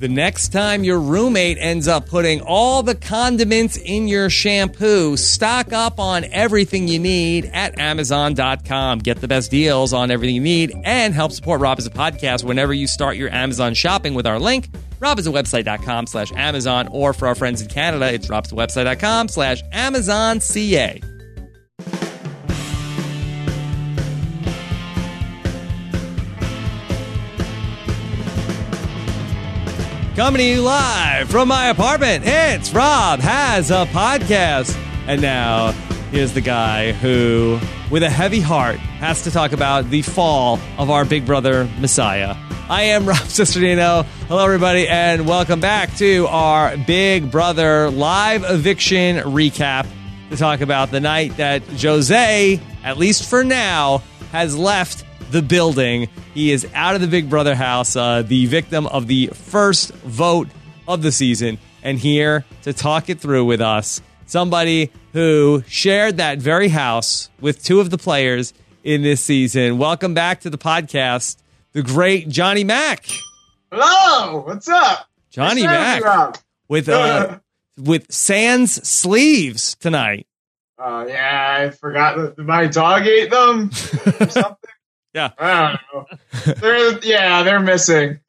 The next time your roommate ends up putting all the condiments in your shampoo, stock up on everything you need at Amazon.com. Get the best deals on everything you need and help support Rob as a podcast whenever you start your Amazon shopping with our link, robasawebsite.com/Amazon, or for our friends in Canada, it's robasawebsite.com/AmazonCA. Coming to you live from my apartment, it's Rob Has a Podcast. And now, here's the guy who, with a heavy heart, has to talk about the fall of our big brother, Messiah. I am Rob Cesternino. Hello, everybody, and welcome back to our Big Brother live eviction recap to talk about the night that Jose, at least for now, has left the building. He is out of the Big Brother house, the victim of the first vote of the season. And here to talk it through with us, somebody who shared that very house with two of the players in this season. Welcome back to the podcast, the great Johnny Mac. Hello, what's up? Johnny Mac with sans sleeves tonight. Oh, yeah, I forgot that my dog ate them or something. Yeah. I don't know. They're missing.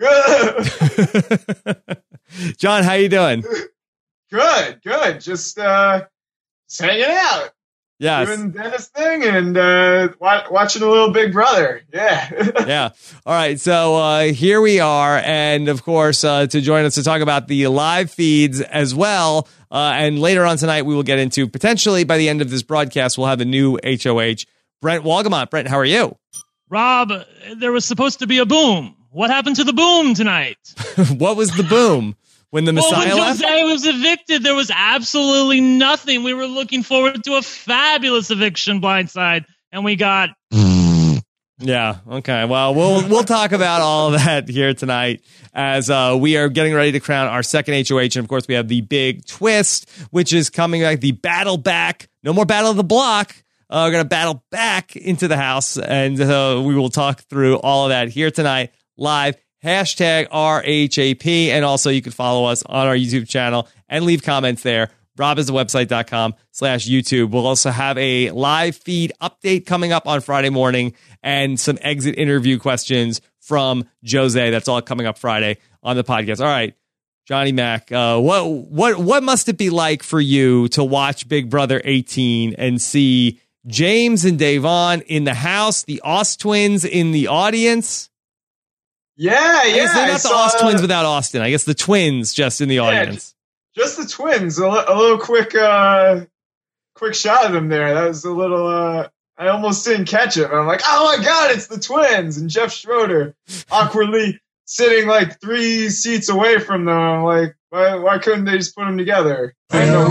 John, how you doing? Good. Just hanging out. Yes. Doing Dennis thing and watching a little Big Brother. Yeah. Yeah. All right. So here we are. And of course, to join us to talk about the live feeds as well. And later on tonight, we will get into potentially by the end of this broadcast, we'll have a new HOH. Brent Walgamont. Brent, how are you? Rob, there was supposed to be a boom. What happened to the boom tonight? What was the boom? When the Messiah left? When Jose was evicted, there was absolutely nothing. We were looking forward to a fabulous eviction blindside, and we got... Yeah, okay. Well, we'll talk about all of that here tonight as we are getting ready to crown our second HOH. And, of course, we have the big twist, which is coming back, the battle back. No more battle of the block. We're going to battle back into the house, and we will talk through all of that here tonight, live, hashtag RHAP, and also you can follow us on our YouTube channel and leave comments there, robasawebsite.com/YouTube. We'll also have a live feed update coming up on Friday morning and some exit interview questions from Jose. That's all coming up Friday on the podcast. All right, Johnny Mac, what must it be like for you to watch Big Brother 18 and see James and Davon in the house, the Ost twins in the audience? Yeah. They're not the Ost twins without Austin. I guess the twins just in the audience. Just the twins. A little quick shot of them there. That was a little. I almost didn't catch it. I'm like, oh my god, it's the twins! And Jeff Schroeder awkwardly sitting like 3 seats away from them. I'm like, why couldn't they just put them together? I know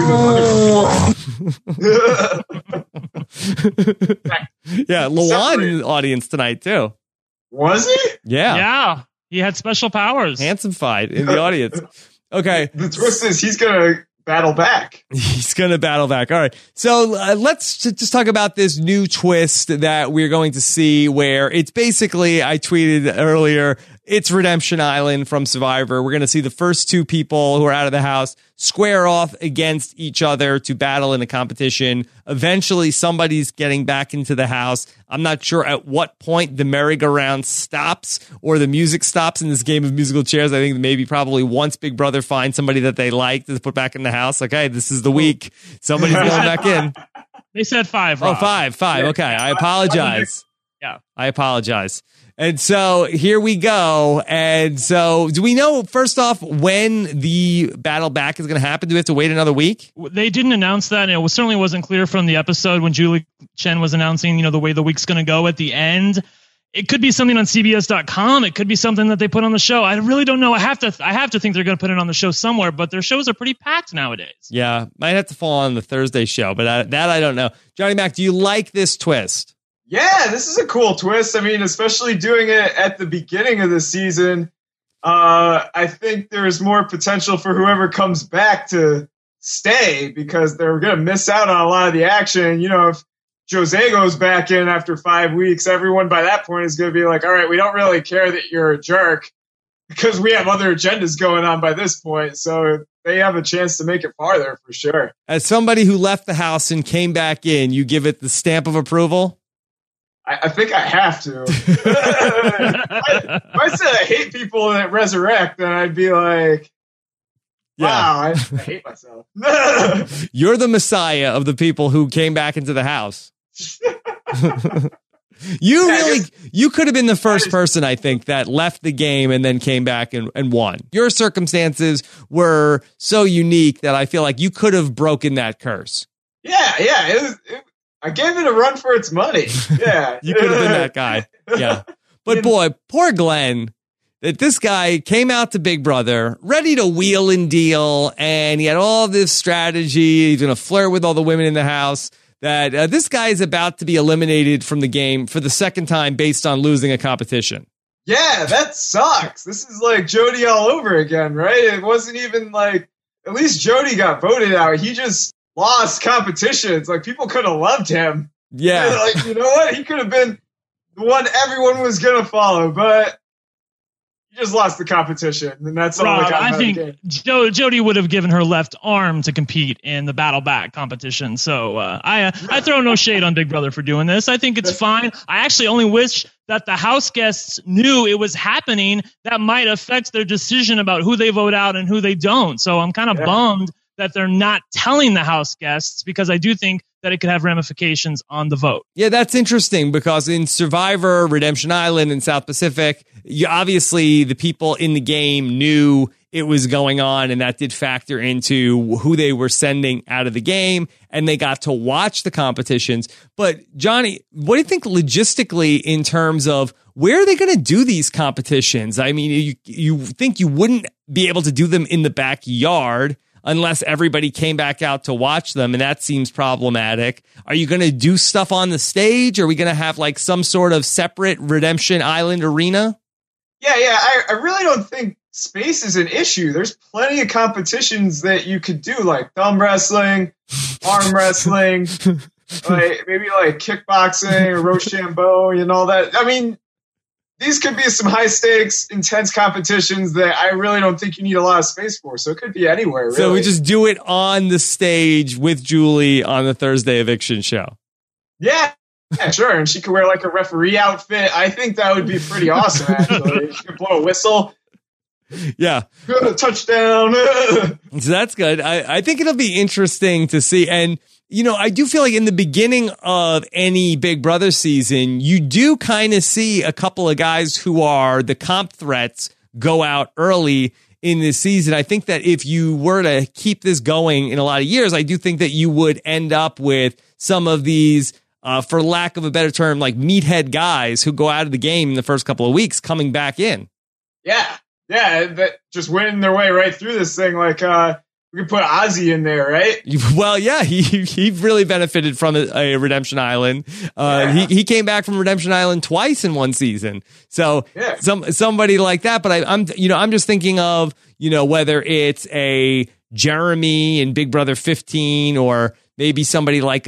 Yeah, Lawan in the audience tonight too. Was he? Yeah. He had special powers. Handsome-fied in the audience. Okay. The twist is he's going to battle back. He's going to battle back. All right. So let's just talk about this new twist that we're going to see where it's basically, I tweeted earlier, it's Redemption Island from Survivor. We're going to see the first 2 people who are out of the house square off against each other to battle in a competition. Eventually, somebody's getting back into the house. I'm not sure at what point the merry-go-round stops or the music stops in this game of musical chairs. I think maybe probably once Big Brother finds somebody that they like to put back in the house. Okay, this is the week. Somebody's going back in. They said 5, Rob. Oh, 5. Okay, I apologize. Yeah. I apologize. And so here we go. And so do we know, first off, when the battle back is going to happen? Do we have to wait another week? They didn't announce that. And it certainly wasn't clear from the episode when Julie Chen was announcing, the way the week's going to go at the end. It could be something on CBS.com. It could be something that they put on the show. I really don't know. I have to think they're going to put it on the show somewhere, but their shows are pretty packed nowadays. Yeah, might have to fall on the Thursday show, but that I don't know. Johnny Mac, do you like this twist? Yeah, this is a cool twist. I mean, especially doing it at the beginning of the season. I think there's more potential for whoever comes back to stay because they're going to miss out on a lot of the action. If Jose goes back in after 5 weeks, everyone by that point is going to be like, all right, we don't really care that you're a jerk. because we have other agendas going on by this point. So they have a chance to make it farther for sure. As somebody who left the house and came back in, you give it the stamp of approval? I think I have to. If I said I hate people that resurrect, then I'd be like, wow, I hate myself. You're the messiah of the people who came back into the house. You could have been the first person, I think, that left the game and then came back and won. Your circumstances were so unique that I feel like you could have broken that curse. Yeah. I gave it a run for its money. Yeah. You could have been that guy. Yeah. But boy, poor Glenn, that this guy came out to Big Brother ready to wheel and deal, and he had all this strategy. He's going to flirt with all the women in the house. That this guy is about to be eliminated from the game for the second time based on losing a competition. Yeah, that sucks. This is like Jody all over again, right? It wasn't even like, at least Jody got voted out. He just lost competitions. Like, people could have loved him. Yeah. Like, you know what? He could have been the one everyone was going to follow, but he just lost the competition, and that's all Rob, I got. I think Jody would have given her left arm to compete in the battle back competition. So I throw no shade on Big Brother for doing this. I think it's fine. I actually only wish that the house guests knew it was happening. That might affect their decision about who they vote out and who they don't. So I'm kind of bummed that they're not telling the house guests, because I do think that it could have ramifications on the vote. Yeah, that's interesting, because in Survivor, Redemption Island, and South Pacific, obviously the people in the game knew it was going on, and that did factor into who they were sending out of the game, and they got to watch the competitions. But Johnny, what do you think logistically in terms of where are they going to do these competitions? I mean, you think you wouldn't be able to do them in the backyard unless everybody came back out to watch them, and that seems problematic. Are you going to do stuff on the stage? Are we going to have like some sort of separate Redemption Island arena? Yeah. I really don't think space is an issue. There's plenty of competitions that you could do, like thumb wrestling, arm wrestling, like maybe like kickboxing or Rochambeau and all that. I mean, these could be some high stakes, intense competitions that I really don't think you need a lot of space for. So it could be anywhere, really. So we just do it on the stage with Julie on the Thursday eviction show. Yeah, sure. And she could wear like a referee outfit. I think that would be pretty awesome, actually. She could blow a whistle. Yeah. Touchdown. So that's good. I think it'll be interesting to see. And, you know, I do feel like in the beginning of any Big Brother season, you do kind of see a couple of guys who are the comp threats go out early in this season. I think that if you were to keep this going in a lot of years, I do think that you would end up with some of these, for lack of a better term, like meathead guys who go out of the game in the first couple of weeks coming back in. Yeah, that just winning their way right through this thing. Like, we could put Ozzy in there, right? Well, yeah, he really benefited from a Redemption Island. He came back from Redemption Island twice in one season. So somebody like that. But I'm just thinking of, whether it's a Jeremy in Big Brother 15, or maybe somebody like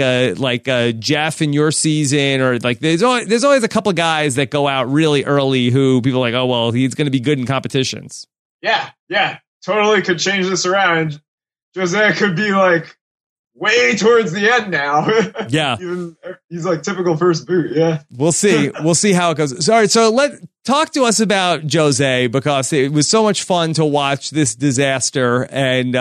a Jeff in your season, or like there's always a couple of guys that go out really early who people are like, oh, well, he's going to be good in competitions. Yeah, totally could change this around. Jose could be like way towards the end now. Yeah. He's like typical first boot. Yeah. We'll see. We'll see how it goes. Sorry. So talk to us about Jose, because it was so much fun to watch this disaster, and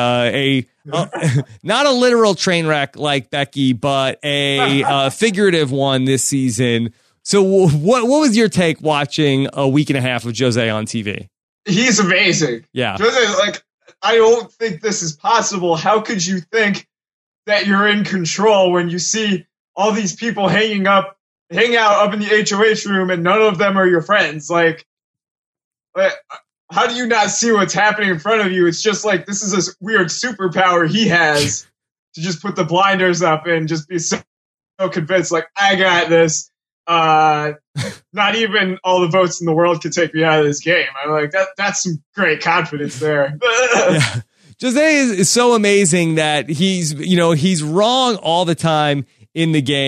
not a literal train wreck like Becky, but a figurative one this season. So what was your take watching a week and a half of Jose on TV? He's amazing. Yeah. Jose, like, I don't think this is possible. How could you think that you're in control when you see all these people hang out up in the HOH room and none of them are your friends? Like, how do you not see what's happening in front of you? It's just like, this is this weird superpower he has to just put the blinders up and just be so convinced, like, I got this. Not even all the votes in the world could take me out of this game. I'm like, that's some great confidence there. Yeah. Jose is so amazing that he's wrong all the time in the game.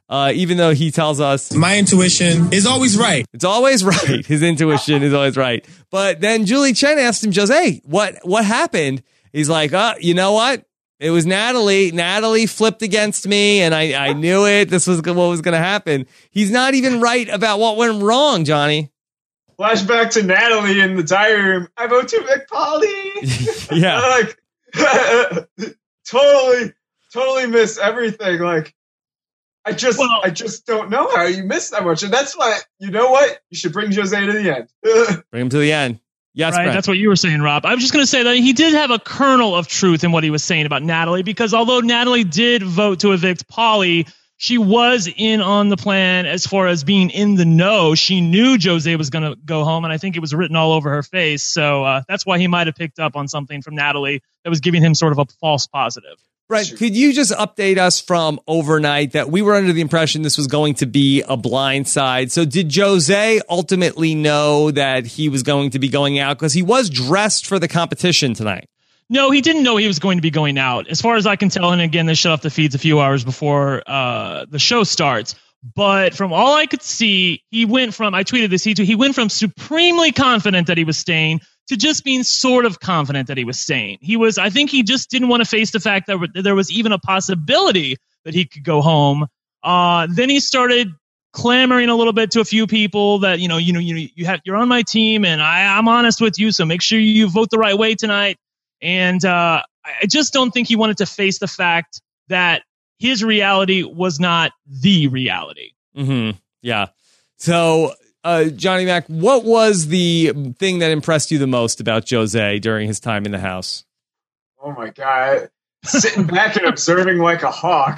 even though he tells us my intuition is always right. It's always right. His intuition is always right. But then Julie Chen asked him, Jose, what happened? He's like, you know what? It was Natalie. Natalie flipped against me, and I knew it. This was what was going to happen. He's not even right about what went wrong, Johnny. Flashback to Natalie in the diary room. I vote to Vic Pauly. Yeah. Like, totally miss everything. Like, I just don't know how you missed that much. And that's why, you know what? You should bring Jose to the end. Bring him to the end. Yes, right. Brent. That's what you were saying, Rob. I was just going to say that he did have a kernel of truth in what he was saying about Natalie, because although Natalie did vote to evict Pauly, she was in on the plan as far as being in the know. She knew Jose was going to go home, and I think it was written all over her face. So that's why he might have picked up on something from Natalie that was giving him sort of a false positive. Right. Could you just update us from overnight that we were under the impression this was going to be a blindside? So did Jose ultimately know that he was going to be going out? Because he was dressed for the competition tonight. No, he didn't know he was going to be going out. As far as I can tell, and again, they shut off the feeds a few hours before the show starts. But from all I could see, he went from, I tweeted this, he went from supremely confident that he was staying to just being sort of confident that he was staying. I think he just didn't want to face the fact that there was even a possibility that he could go home. Then he started clamoring a little bit to a few people that, you're on my team and I'm honest with you. So make sure you vote the right way tonight. And I just don't think he wanted to face the fact that his reality was not the reality. Mm-hmm. Yeah. So, Johnny Mac, what was the thing that impressed you the most about Jose during his time in the house? Oh my God. Sitting back and observing like a hawk.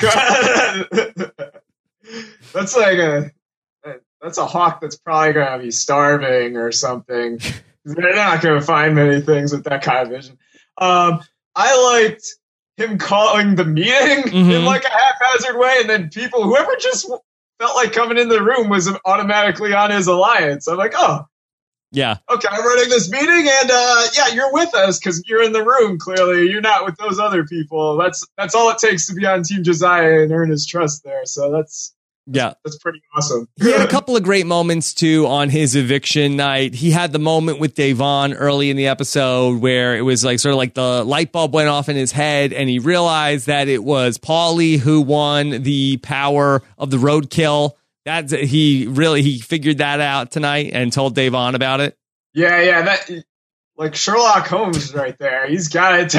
That's a hawk that's probably going to be starving or something. They're not going to find many things with that kind of vision. I liked him calling the meeting in like a haphazard way, and then whoever just felt like coming in the room was automatically on his alliance. I'm like, oh, yeah, okay, I'm running this meeting, and yeah, you're with us because you're in the room. Clearly, you're not with those other people. That's all it takes to be on Team Josiah and earn his trust there. So that's pretty awesome. He had a couple of great moments too on his eviction night. He had the moment with Devon early in the episode where it was like sort of like the light bulb went off in his head and he realized that it was Pauly who won the power of the roadkill. He figured that out tonight and told Devon about it. Yeah, that like Sherlock Holmes right there. He's got it.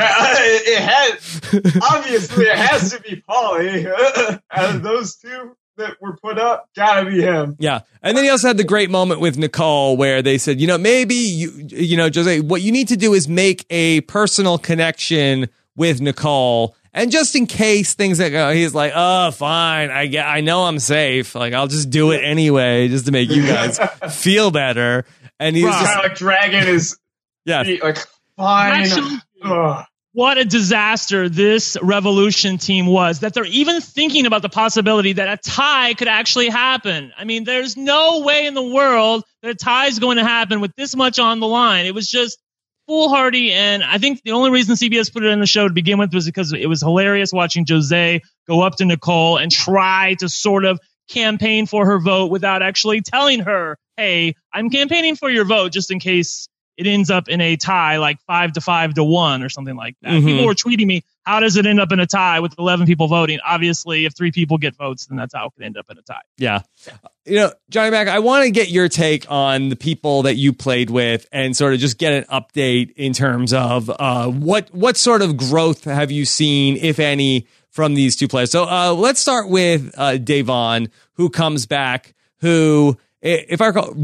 Obviously it has to be Pauly. Out of those two that were put up, gotta be him. Yeah. And then he also had the great moment with Nicole where they said, maybe Jose, what you need to do is make a personal connection with Nicole. And just in case things that go, he's like, oh, fine. I know I'm safe. Like, I'll just do it anyway, just to make you guys feel better. And he's just kind of like dragging his feet, like, fine. Actually, what a disaster this Revolution team was, that they're even thinking about the possibility that a tie could actually happen. I mean, there's no way in the world that a tie is going to happen with this much on the line. It was just foolhardy, and I think the only reason CBS put it in the show to begin with was because it was hilarious watching Jose go up to Nicole and try to sort of campaign for her vote without actually telling her, hey, I'm campaigning for your vote just in case it ends up in a tie, like 5-5-1 or something like that. People were tweeting me, how does it end up in a tie with 11 people voting? Obviously, if 3 people get votes, then that's how it could end up in a tie. Yeah. Johnny Mac, I want to get your take on the people that you played with and sort of just get an update in terms of what sort of growth have you seen, if any, from these two players. So let's start with Devon, who comes back, who... If I recall,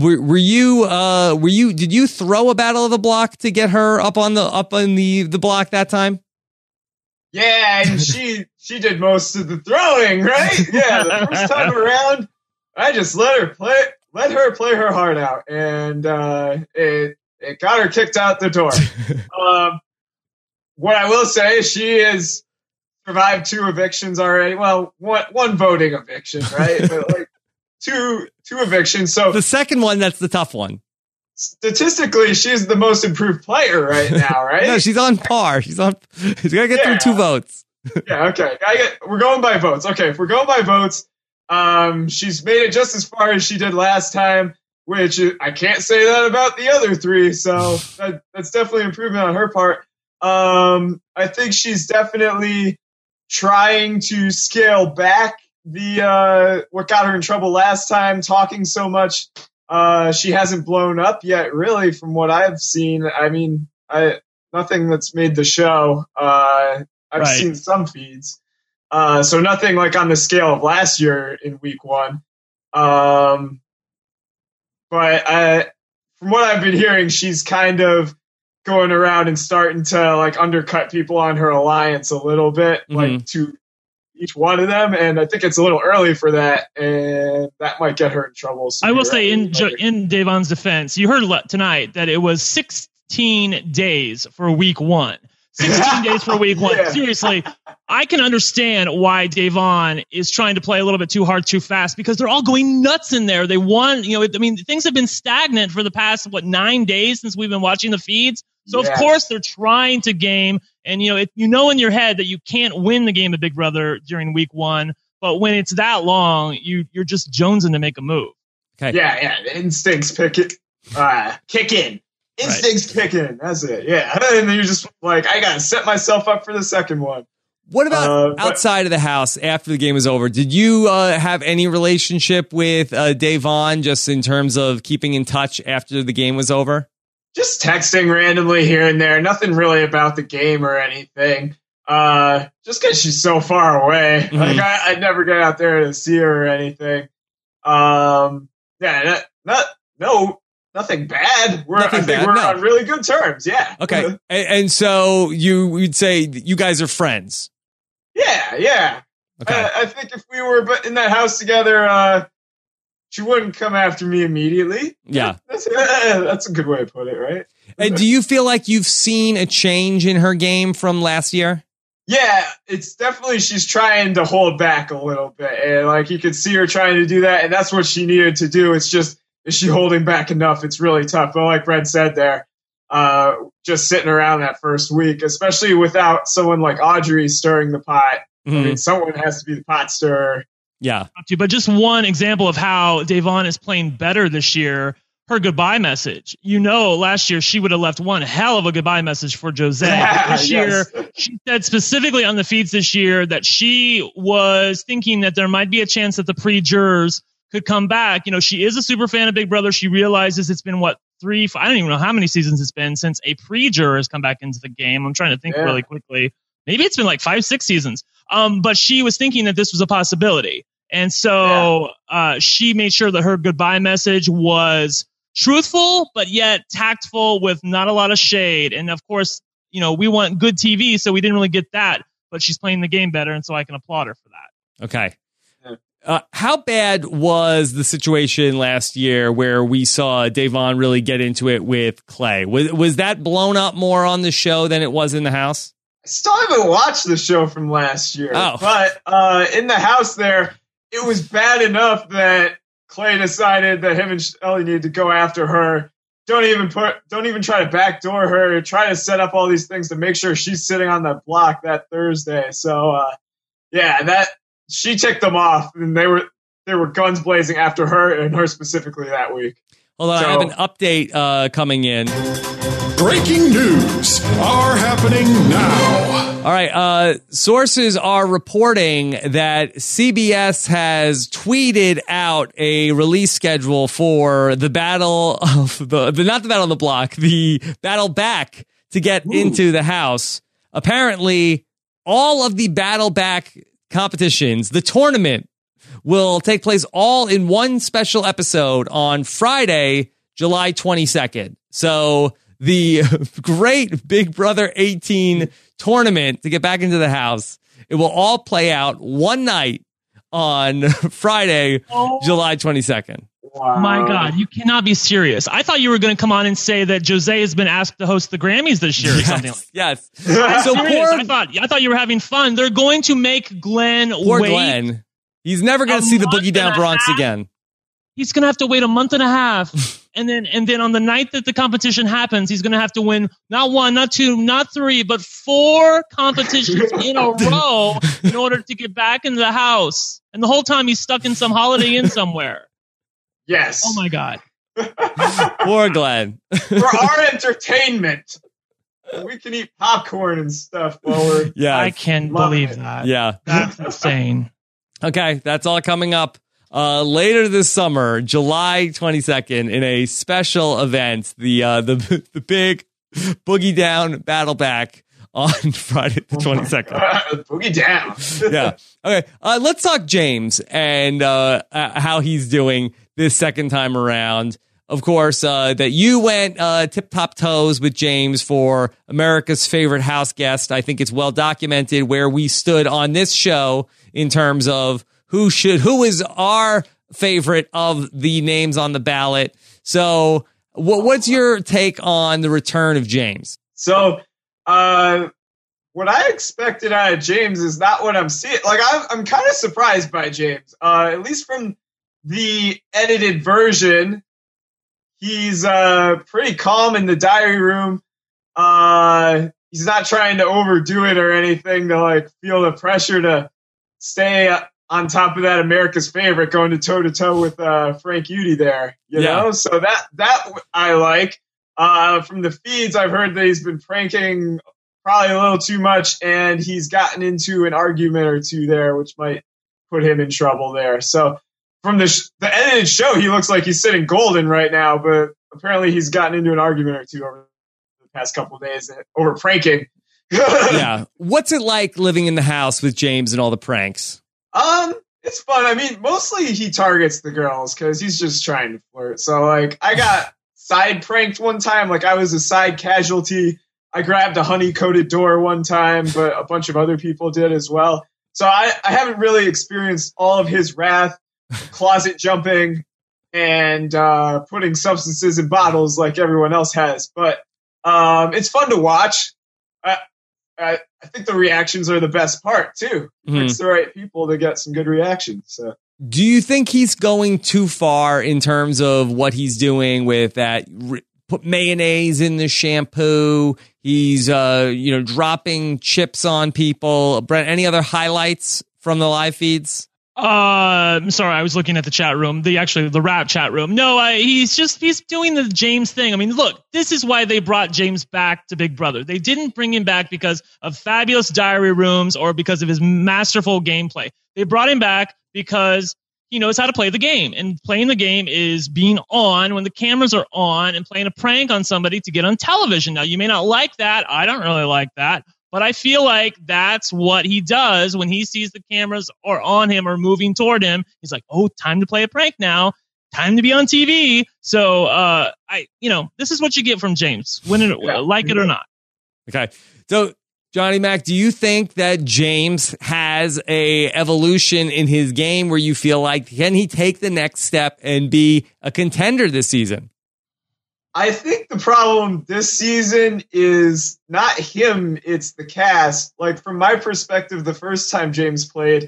did you throw a Battle of the Block to get her up on the block that time? Yeah, and she did most of the throwing, right? Yeah, the first time around, I just let her play her heart out, and it got her kicked out the door. What I will say, she has survived 2 evictions already. Well, one voting eviction, right? But like two evictions. So the second one, that's the tough one. Statistically, she's the most improved player right now, right? No, she's on par. She's got to get through 2 votes. Yeah, okay. We're going by votes. Okay, if we're going by votes, She's made it just as far as she did last time, which I can't say that about the other three. So that's definitely improvement on her part. I think she's definitely trying to scale back the what got her in trouble last time, talking so much. She hasn't blown up yet, really, from what I've seen. I mean, nothing that's made the show. I've seen some feeds. So nothing like on the scale of last year in week one. But from what I've been hearing, she's kind of going around and starting to like undercut people on her alliance a little bit, like to each one of them. And I think it's a little early for that, and that might get her in trouble. I will say in Davon's defense, you heard tonight that it was 16 days for week one. 16 days for week one. Yeah. Seriously, I can understand why Davon is trying to play a little bit too hard, too fast, because they're all going nuts in there. They want, things have been stagnant for the past, 9 days since we've been watching the feeds. So, of course, they're trying to game. And, in your head that you can't win the game of Big Brother during week one. But when it's that long, you're just jonesing to make a move. Okay. Yeah. The instincts kick in. Instincts kick in. That's it. Yeah. And then you're just like, I got to set myself up for the second one. What about outside of the house after the game was over? Did you have any relationship with Davon just in terms of keeping in touch after the game was over? Just texting randomly here and there. Nothing really about the game or anything. Just because she's so far away. Mm-hmm. Like I'd never get out there to see her or anything. Nothing bad. We're on really good terms. Yeah. Okay. And so you'd say you guys are friends. Yeah. Okay. I think if we were in that house together, she wouldn't come after me immediately. Yeah. That's a good way to put it, right? And do you feel like you've seen a change in her game from last year? Yeah, it's definitely she's trying to hold back a little bit. And like you could see her trying to do that, and that's what she needed to do. It's just, is she holding back enough? It's really tough. But like Brent said there, just sitting around that first week, especially without someone like Audrey stirring the pot. Mm-hmm. I mean, someone has to be the pot stirrer. Yeah. But just one example of how Davon is playing better this year, her goodbye message. Last year she would have left one hell of a goodbye message for Jose. This year, she said specifically on the feeds this year that she was thinking that there might be a chance that the pre-jurors could come back. She is a super fan of Big Brother. She realizes it's been, 3, 4, I don't even know how many seasons it's been since a pre-juror has come back into the game. I'm trying to think really quickly. Maybe it's been like 5, 6 seasons. But she was thinking that this was a possibility. And so she made sure that her goodbye message was truthful, but yet tactful with not a lot of shade. And of course, we want good TV, so we didn't really get that. But she's playing the game better, and so I can applaud her for that. Okay. How bad was the situation last year where we saw Davon really get into it with Clay? Was that blown up more on the show than it was in the house? I still haven't watched the show from last year. Oh. But in the house there, it was bad enough that Clay decided that him and Shelly needed to go after her. Don't even try to backdoor her. Try to set up all these things to make sure she's sitting on that block that Thursday. So that she ticked them off, and they were guns blazing after her, and her specifically that week. Hold on, I have an update coming in. Breaking news are happening now. All right, sources are reporting that CBS has tweeted out a release schedule for the battle of not the battle on the block, the battle back to get into the house. Apparently, all of the battle back competitions, the tournament, will take place all in one special episode on Friday, July 22nd. So the great Big Brother 18 tournament to get back into the house, it will all play out one night on Friday, July 22nd. Wow. My God, you cannot be serious. I thought you were going to come on and say that Jose has been asked to host the Grammys this year or something like that. Yes. So I thought you were having fun. They're going to make Glenn wait. Glenn. He's never going to see the Boogie Down Bronx again. He's going to have to wait a month and a half And then on the night that the competition happens, he's going to have to win not 1, not 2, not 3, but 4 competitions in a row in order to get back into the house. And the whole time he's stuck in some Holiday Inn somewhere. Yes. Oh my God. Poor Glenn. For our entertainment. We can eat popcorn and stuff while we're... Yeah. I can't believe that. Yeah. That's insane. Okay, that's all coming up later this summer, July 22nd, in a special event, the big Boogie Down Battle Back on Friday the 22nd. Boogie Down. Yeah. Okay, let's talk James and how he's doing this second time around. Of course, that you went tip-top toes with James for America's Favorite House Guest. I think it's well documented where we stood on this show in terms of who is our favorite of the names on the ballot. So what's your take on the return of James? So what I expected out of James is not what I'm seeing. Like, I'm kind of surprised by James, at least from the edited version. He's pretty calm in the diary room. He's not trying to overdo it or anything to like feel the pressure to stay on top of that America's Favorite, going to toe with Frank Udy there. You know, so that I like. From the feeds, I've heard that he's been pranking probably a little too much, and he's gotten into an argument or two there, which might put him in trouble there. So. From the edited show, he looks like he's sitting golden right now, but apparently he's gotten into an argument or two over the past couple of days over pranking. Yeah. What's it like living in the house with James and all the pranks? It's fun. I mean, mostly he targets the girls because he's just trying to flirt. So, like, I got side pranked one time. Like, I was a side casualty. I grabbed a honey-coated door one time, but a bunch of other people did as well. So I haven't really experienced all of his wrath. Closet jumping and putting substances in bottles like everyone else has. But it's fun to watch. I think the reactions are the best part, too. It's the right people to get some good reactions. So. Do you think he's going too far in terms of what he's doing with that? Put mayonnaise in the shampoo. He's, dropping chips on people. Brent, any other highlights from the live feeds? Sorry, I was looking at the chat room, the rap chat room. No, he's doing the James thing. I mean, look, this is why they brought James back to Big Brother. They didn't bring him back because of fabulous diary rooms or because of his masterful gameplay. They brought him back because he knows how to play the game, and playing the game is being on when the cameras are on and playing a prank on somebody to get on television. Now, you may not like that. I don't really like that. But I feel like that's what he does when he sees the cameras are on him or moving toward him. He's like, oh, time to play a prank now. Time to be on TV. So, this is what you get from James, like it or not. Okay. So, Johnny Mac, do you think that James has a evolution in his game where you feel like, can he take the next step and be a contender this season? I think the problem this season is not him, it's the cast. Like, from my perspective, the first time James played,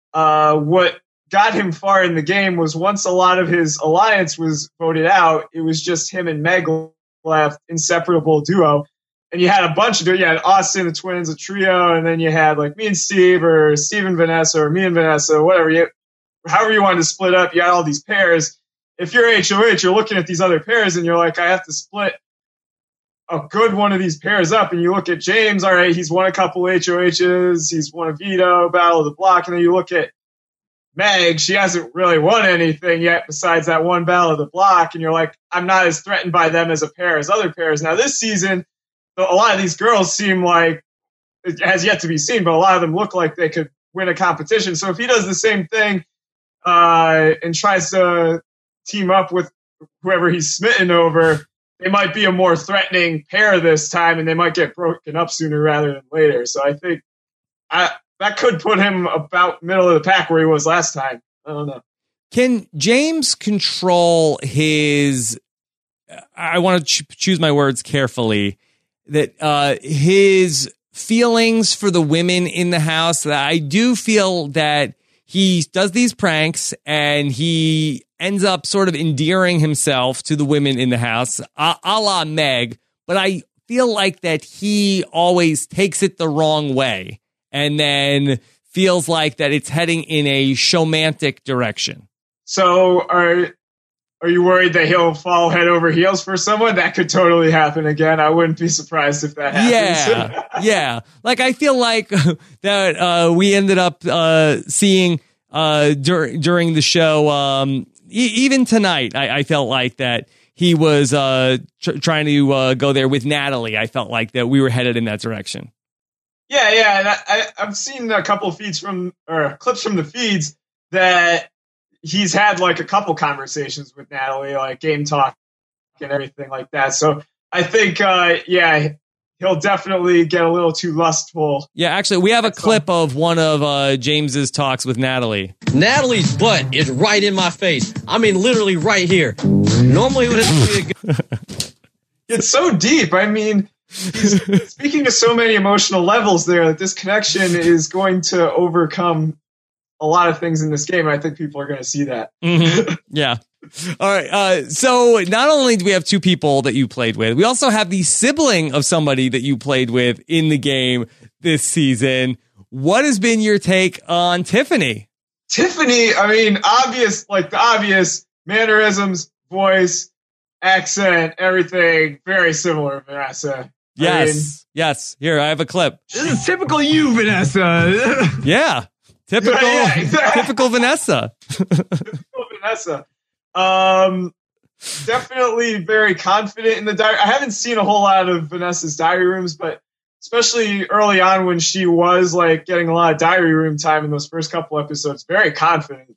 what got him far in the game was once a lot of his alliance was voted out, it was just him and Meg left, inseparable duo. And you had a bunch of, you had Austin, the twins, a trio, and then you had like me and Steve, or Steve and Vanessa, or me and Vanessa, whatever. However you wanted to split up, you had all these pairs. If you're HOH, you're looking at these other pairs and you're like, I have to split a good one of these pairs up. And you look at James, all right, he's won a couple HOHs, he's won a veto, Battle of the Block. And then you look at Meg, she hasn't really won anything yet besides that one Battle of the Block. And you're like, I'm not as threatened by them as a pair as other pairs. Now this season, a lot of these girls seem like, it has yet to be seen, but a lot of them look like they could win a competition. So if he does the same thing and tries to team up with whoever he's smitten over, they might be a more threatening pair this time, and they might get broken up sooner rather than later. So I think that could put him about middle of the pack where he was last time. I don't know. Can James control his, I want to choose my words carefully, that his feelings for the women in the house? That I do feel that he does these pranks and he ends up sort of endearing himself to the women in the house, a la Meg. But I feel like that he always takes it the wrong way and then feels like that it's heading in a showmantic direction. So are you worried that he'll fall head over heels for someone? That could totally happen again. I wouldn't be surprised if that happens. Yeah. Like, I feel like that we ended up seeing during the show, even tonight, I felt like that he was trying to go there with Natalie. I felt like that we were headed in that direction. Yeah. And I've seen a couple clips from the feeds that he's had like a couple conversations with Natalie, like game talk and everything like that. So I think, he'll definitely get a little too lustful. Yeah, actually, we have a clip of one of James's talks with Natalie. Natalie's butt is right in my face. I mean, literally right here. Normally, would be a good. It's so deep. I mean, he's speaking to so many emotional levels there that this connection is going to overcome a lot of things in this game. I think people are going to see that. Mm-hmm. Yeah. All right. So not only do we have two people that you played with, we also have the sibling of somebody that you played with in the game this season. What has been your take on Tiffany? Tiffany, I mean, the obvious mannerisms, voice, accent, everything, very similar to Vanessa. Yes. Here, I have a clip. This is typical you, Vanessa. Yeah. Typical Vanessa. Typical Vanessa. Definitely very confident in the diary. I haven't seen a whole lot of Vanessa's diary rooms, but especially early on when she was like getting a lot of diary room time in those first couple episodes, very confident.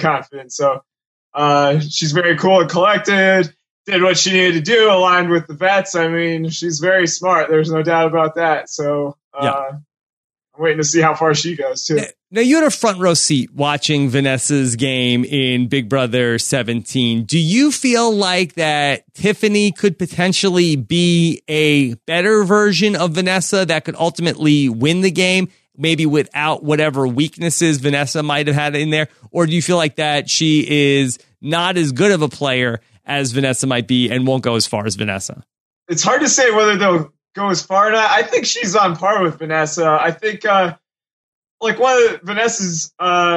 So she's very cool and collected, did what she needed to do, aligned with the vets. I mean, she's very smart. There's no doubt about that. So I'm waiting to see how far she goes too. Now, you had a front row seat watching Vanessa's game in Big Brother 17. Do you feel like that Tiffany could potentially be a better version of Vanessa that could ultimately win the game, maybe without whatever weaknesses Vanessa might have had in there? Or do you feel like that she is not as good of a player as Vanessa might be and won't go as far as Vanessa? It's hard to say whether they'll go as far or not. I think she's on par with Vanessa. I think like one of Vanessa's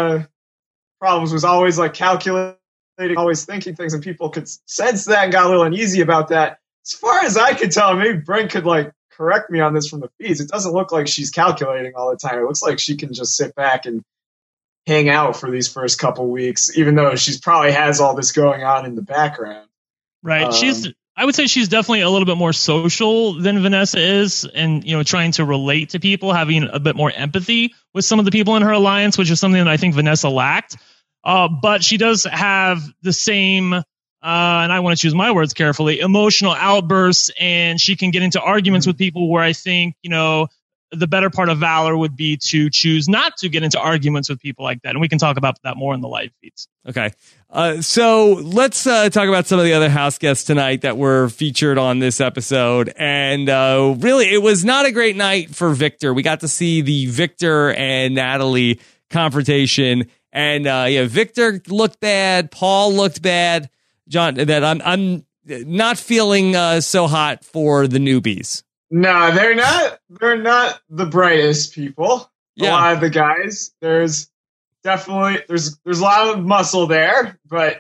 problems was always like calculating, always thinking things, and people could sense that and got a little uneasy about that. As far as I could tell, maybe Brent could like correct me on this from the feeds. It doesn't look like she's calculating all the time. It looks like she can just sit back and hang out for these first couple weeks, even though she's probably has all this going on in the background. Right. I would say she's definitely a little bit more social than Vanessa is, and trying to relate to people, having a bit more empathy with some of the people in her alliance, which is something that I think Vanessa lacked. But she does have the same, and I want to choose my words carefully, emotional outbursts, and she can get into arguments with people where I think, the better part of valor would be to choose not to get into arguments with people like that. And we can talk about that more in the live feeds. Okay. So let's talk about some of the other house guests tonight that were featured on this episode. And really, it was not a great night for Victor. We got to see the Victor and Natalie confrontation. And Victor looked bad. Paul looked bad. John, that I'm not feeling so hot for the newbies. No, they're not the brightest people. Yeah. A lot of the guys. There's definitely there's a lot of muscle there, but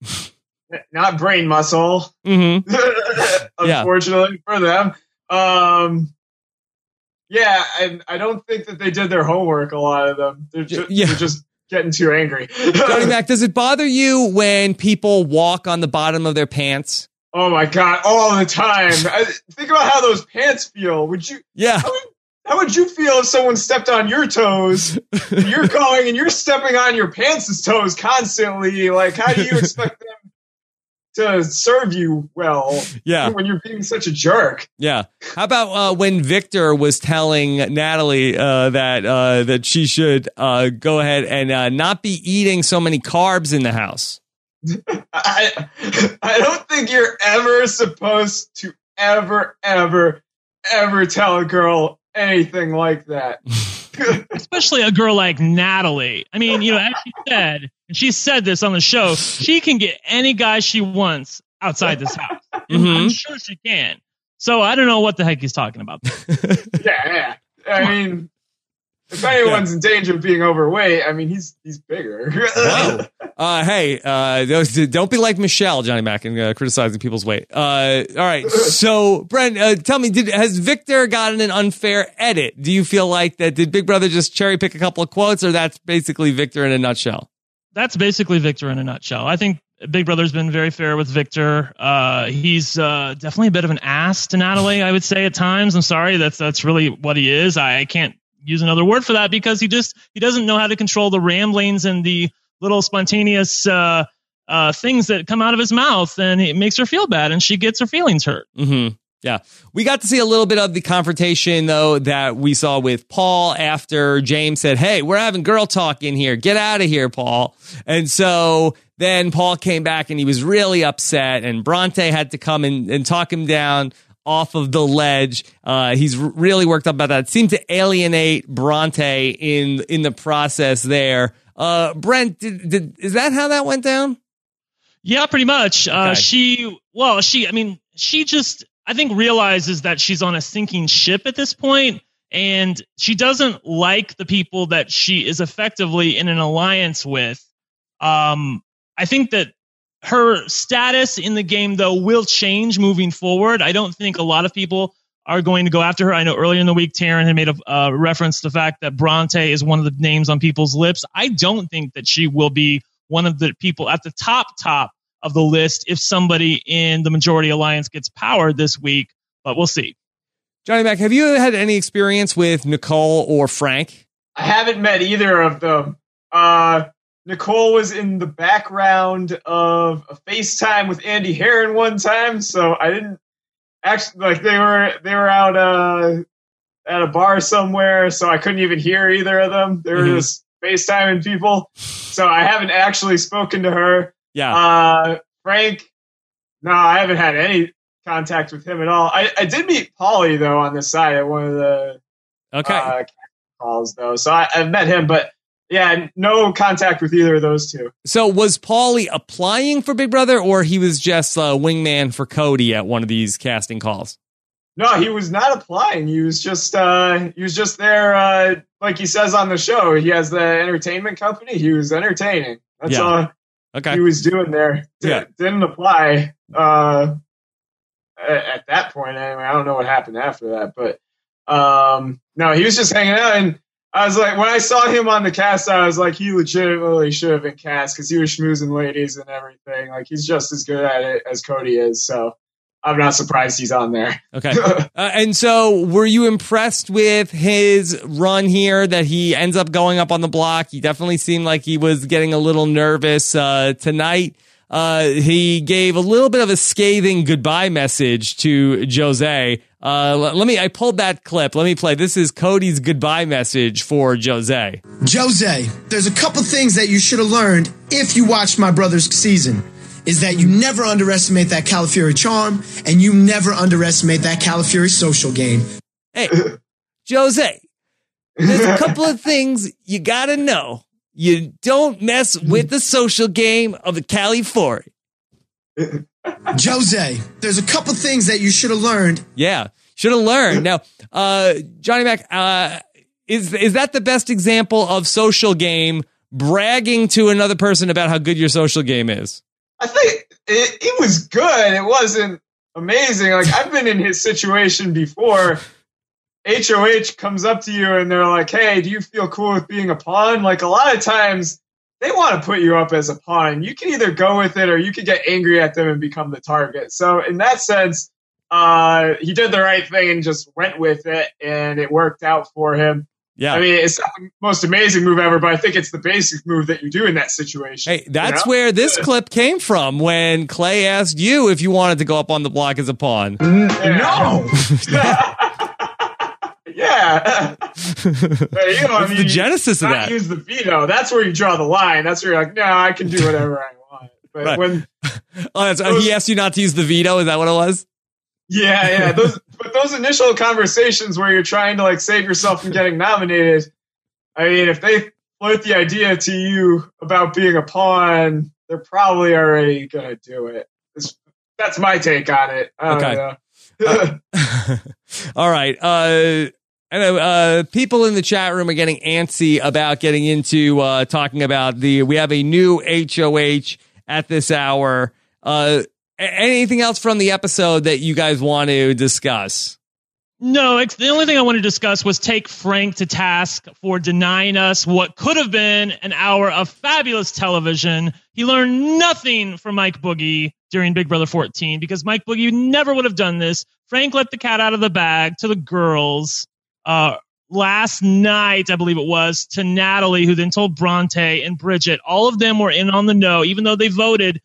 not brain muscle. Mm-hmm. Unfortunately for them. And I don't think that they did their homework. A lot of them. They're just getting too angry. Johnny Mac, does it bother you when people walk on the bottom of their pants? Oh my God, all the time. Think about how those pants feel. Would you? Yeah. How would you feel if someone stepped on your toes? You're going and you're stepping on your pants' toes constantly. Like, how do you expect them to serve you well? Yeah. When you're being such a jerk. Yeah. How about when Victor was telling Natalie that she should go ahead and not be eating so many carbs in the house? I don't think you're ever supposed to ever tell a girl anything like that. Especially a girl like Natalie. I mean, as she said, and she said this on the show, she can get any guy she wants outside this house. I'm sure she can. So I don't know what the heck he's talking about. Yeah. I mean, if anyone's in danger of being overweight, I mean, he's bigger. Hey, don't be like Michelle, Johnny Mac, and criticizing people's weight. All right. So, Brent, tell me, has Victor gotten an unfair edit? Do you feel like that? Did Big Brother just cherry pick a couple of quotes, or that's basically Victor in a nutshell? That's basically Victor in a nutshell. I think Big Brother's been very fair with Victor. He's definitely a bit of an ass to Natalie, I would say at times. I'm sorry, that's really what he is. I can't use another word for that because he doesn't know how to control the ramblings and the little spontaneous things that come out of his mouth, and it makes her feel bad, and she gets her feelings hurt. Mm-hmm. Yeah. We got to see a little bit of the confrontation, though, that we saw with Paul after James said, hey, we're having girl talk in here. Get out of here, Paul. And so then Paul came back and he was really upset, and Bronte had to come and talk him down off of the ledge. He's really worked up about that. It seemed to alienate Bronte in the process there. Brent, is that how that went down? Yeah, pretty much. Okay. She just, I think, realizes that she's on a sinking ship at this point, and she doesn't like the people that she is effectively in an alliance with. I think that her status in the game, though, will change moving forward. I don't think a lot of people are going to go after her. I know earlier in the week, Taryn had made a reference to the fact that Bronte is one of the names on people's lips. I don't think that she will be one of the people at the top of the list if somebody in the majority alliance gets power this week, but we'll see. Johnny Mac, have you had any experience with Nicole or Frank? I haven't met either of them. Nicole was in the background of a FaceTime with Andy Herron one time, so I didn't actually, they were out at a bar somewhere, so I couldn't even hear either of them. They were just FaceTiming people, so I haven't actually spoken to her. Yeah. Frank, no, I haven't had any contact with him at all. I did meet Paulie, though, on the side at one of the calls, though, so I've met him, but yeah, no contact with either of those two. So was Paulie applying for Big Brother, or he was just a wingman for Cody at one of these casting calls? No, he was not applying. He was just there, like he says on the show. He has the entertainment company. He was entertaining. That's all he was doing there. Didn't apply at that point. Anyway, I don't know what happened after that, but no, he was just hanging out. And I was like, when I saw him on the cast, I was like, he legitimately should have been cast because he was schmoozing ladies and everything. Like, he's just as good at it as Cody is. So I'm not surprised he's on there. Okay. And so were you impressed with his run here that he ends up going up on the block? He definitely seemed like he was getting a little nervous tonight. He gave a little bit of a scathing goodbye message to Jose. I pulled that clip. Let me play. This is Cody's goodbye message for Jose. Jose, there's a couple things that you should have learned if you watched my brother's season. Is that you never underestimate that Calafiori charm, and you never underestimate that Calafiori social game. Hey, Jose, there's a couple of things you gotta know. You don't mess with the social game of the California. Jose, there's a couple things that you should have learned. Yeah, should have learned. Now, Johnny Mac, is that the best example of social game bragging to another person about how good your social game is? I think it was good. It wasn't amazing. Like, I've been in his situation before. HOH comes up to you and they're like, hey, do you feel cool with being a pawn? Like, a lot of times they want to put you up as a pawn. You can either go with it or you could get angry at them and become the target. So in that sense, he did the right thing and just went with it, and it worked out for him. Yeah. I mean, it's not the most amazing move ever, but I think it's the basic move that you do in that situation. Hey, that's where this clip came from when Clay asked you if you wanted to go up on the block as a pawn. No! Yeah. The genesis of that. Use the veto. That's where you draw the line. That's where you're like, no, I can do whatever I want. But when he asked you not to use the veto, is that what it was? Yeah. Those initial conversations where you're trying to like save yourself from getting nominated, I mean, if they float the idea to you about being a pawn, they're probably already going to do it. That's my take on it. I don't know. All right. I know people in the chat room are getting antsy about getting into talking about we have a new HOH at this hour. Anything else from the episode that you guys want to discuss? No, the only thing I want to discuss was take Frank to task for denying us what could have been an hour of fabulous television. He learned nothing from Mike Boogie during Big Brother 14 because Mike Boogie never would have done this. Frank let the cat out of the bag to the girls last night, I believe it was, to Natalie, who then told Bronte and Bridget. All of them were in on the know, even though they voted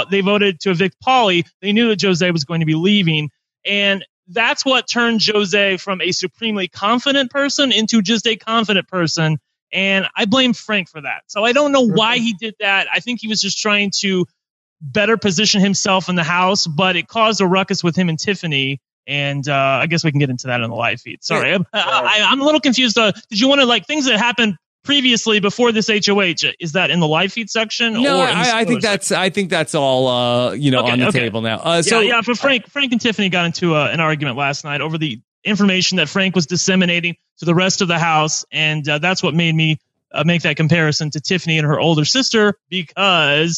to evict Pauly. They knew that Jose was going to be leaving, and that's what turned Jose from a supremely confident person into just a confident person. And I blame Frank for that. So I don't know why he did that. I think he was just trying to better position himself in the house, but it caused a ruckus with him and Tiffany. And I guess we can get into that in the live feed. Sorry, I'm a little confused. Did you want to things that happened previously before this HOH? Is that in the live feed section? No, or I think that's all on the table now. But Frank and Tiffany got into an argument last night over the information that Frank was disseminating to the rest of the house, and that's what made me make that comparison to Tiffany and her older sister, because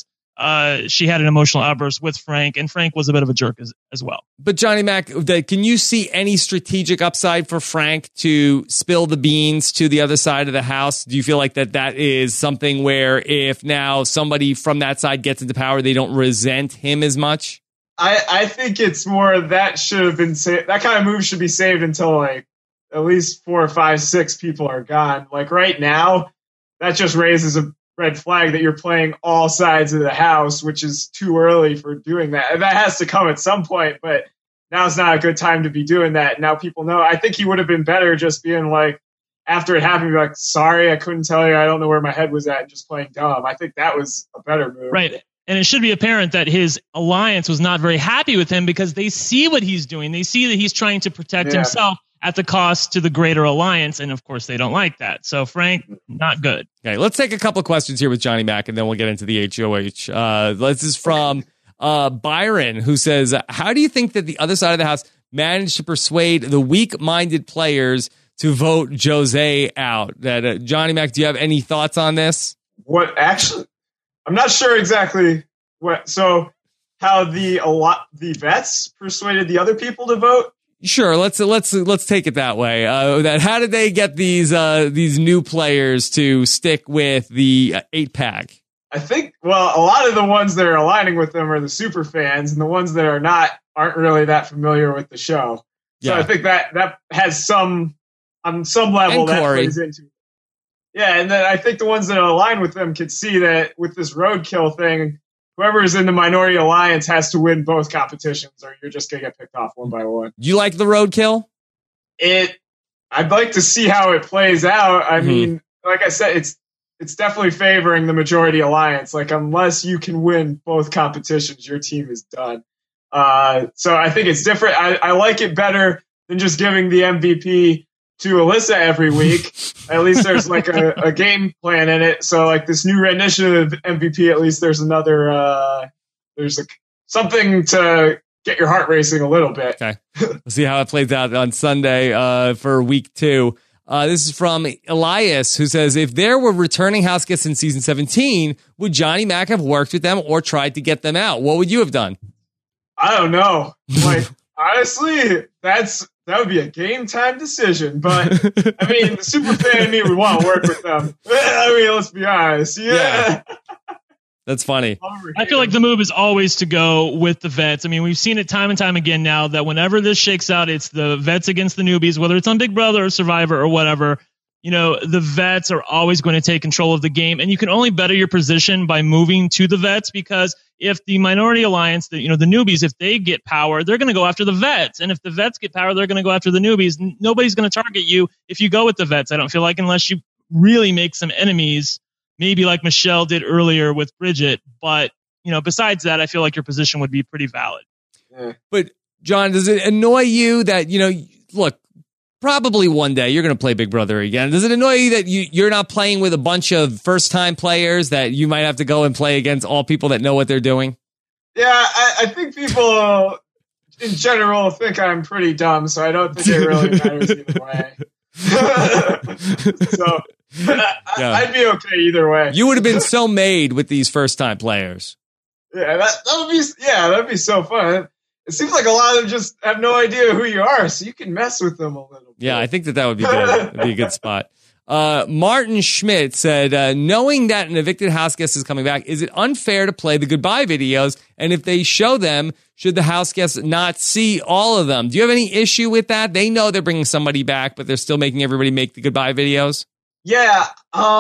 she had an emotional outburst with Frank, and Frank was a bit of a jerk as well. But Johnny Mac, can you see any strategic upside for Frank to spill the beans to the other side of the house? Do you feel like that is something where if now somebody from that side gets into power, they don't resent him as much? I think it's more that should have been saved. That kind of move should be saved until at least 4, 5, 6 people are gone. Right now, that just raises a red flag that you're playing all sides of the house, which is too early for doing that. And that has to come at some point, but now's not a good time to be doing that. Now people know. I think he would have been better just being after it happened, be sorry, I couldn't tell you. I don't know where my head was at, and just playing dumb. I think that was a better move. Right. And it should be apparent that his alliance was not very happy with him because they see what he's doing. They see that he's trying to protect himself at the cost to the greater alliance. And of course, they don't like that. So Frank, not good. Okay, let's take a couple of questions here with Johnny Mac, and then we'll get into the HOH. This is from Byron, who says, how do you think that the other side of the house managed to persuade the weak-minded players to vote Jose out? That Johnny Mac, do you have any thoughts on this? What actually? I'm not sure exactly what. So how the vets persuaded the other people to vote? Sure, let's take it that way. How did they get these new players to stick with the 8-pack? I think, a lot of the ones that are aligning with them are the super fans, and the ones that are not aren't really that familiar with the show. So I think that has on some level that plays into it. Yeah, and then I think the ones that align with them could see that with this roadkill thing, whoever is in the minority alliance has to win both competitions, or you're just going to get picked off one by one. Do you like the roadkill? I'd like to see how it plays out. I mean, like I said, it's definitely favoring the majority alliance. Unless you can win both competitions, your team is done. So I think it's different. I like it better than just giving the MVP to Alyssa every week. At least there's a game plan in it. So this new rendition of MVP, at least there's another, there's something to get your heart racing a little bit. Okay. We'll see how it plays out on Sunday for week 2. This is from Elias, who says, if there were returning house guests in season 17, would Johnny Mac have worked with them or tried to get them out? What would you have done? I don't know. Honestly, that would be a game time decision. But I mean, the super fan in me would want to work with them. I mean, let's be honest. Yeah. That's funny. I feel like the move is always to go with the vets. I mean, we've seen it time and time again now that whenever this shakes out, it's the vets against the newbies, whether it's on Big Brother or Survivor or whatever. The vets are always going to take control of the game, and you can only better your position by moving to the vets, because if the minority alliance, the newbies, if they get power, they're going to go after the vets. And if the vets get power, they're going to go after the newbies. Nobody's going to target you if you go with the vets, I don't feel like, unless you really make some enemies, maybe like Michelle did earlier with Bridget. But, besides that, I feel like your position would be pretty valid. But, John, does it annoy you that, look, probably one day you're going to play Big Brother again. Does it annoy you that you're not playing with a bunch of first-time players, that you might have to go and play against all people that know what they're doing? Yeah, I think people in general think I'm pretty dumb, so I don't think it really matters either way. So I'd be okay either way. You would have been so made with these first-time players. Yeah, that'd be so fun. It seems like a lot of them just have no idea who you are, so you can mess with them a little bit. Yeah, I think that would be good. That'd be a good spot. Martin Schmidt said, knowing that an evicted house guest is coming back, is it unfair to play the goodbye videos? And if they show them, should the house guests not see all of them? Do you have any issue with that? They know they're bringing somebody back, but they're still making everybody make the goodbye videos? Yeah,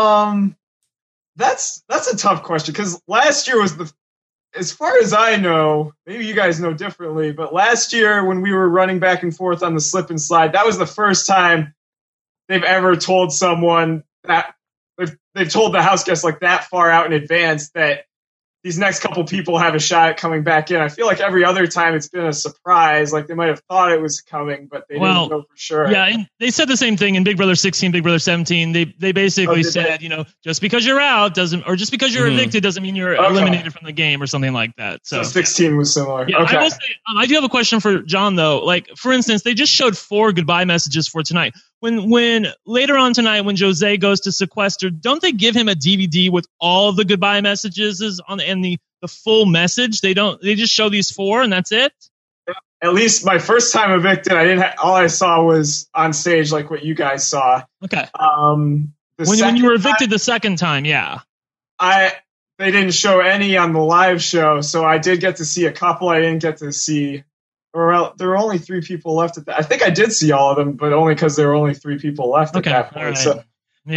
that's a tough question, because last year was as far as I know, maybe you guys know differently, but last year when we were running back and forth on the slip and slide, that was the first time they've ever told someone that they've told the house guests like that far out in advance that these next couple people have a shot at coming back in. I feel like every other time it's been a surprise. Like they might have thought it was coming, but they didn't know for sure. Yeah, and they said the same thing in Big Brother 16, Big Brother 17. They basically said, just because you're out doesn't, or just because you're evicted doesn't mean you're eliminated from the game or something like that. So 16 was similar. Yeah, I will say, I do have a question for John though. Like for instance, they just showed 4 goodbye messages for tonight. When later on tonight, when Jose goes to sequester, don't they give him a DVD with all of the goodbye messages on and the full message? They just show these 4 and that's it. At least my first time evicted, all I saw was on stage, like what you guys saw. Okay. When you were evicted the second time, yeah. They didn't show any on the live show, so I did get to see a couple. I didn't get to see. Or there were only 3 people left at that. I think I did see all of them, but only because there were only 3 people left at that point. Right. So,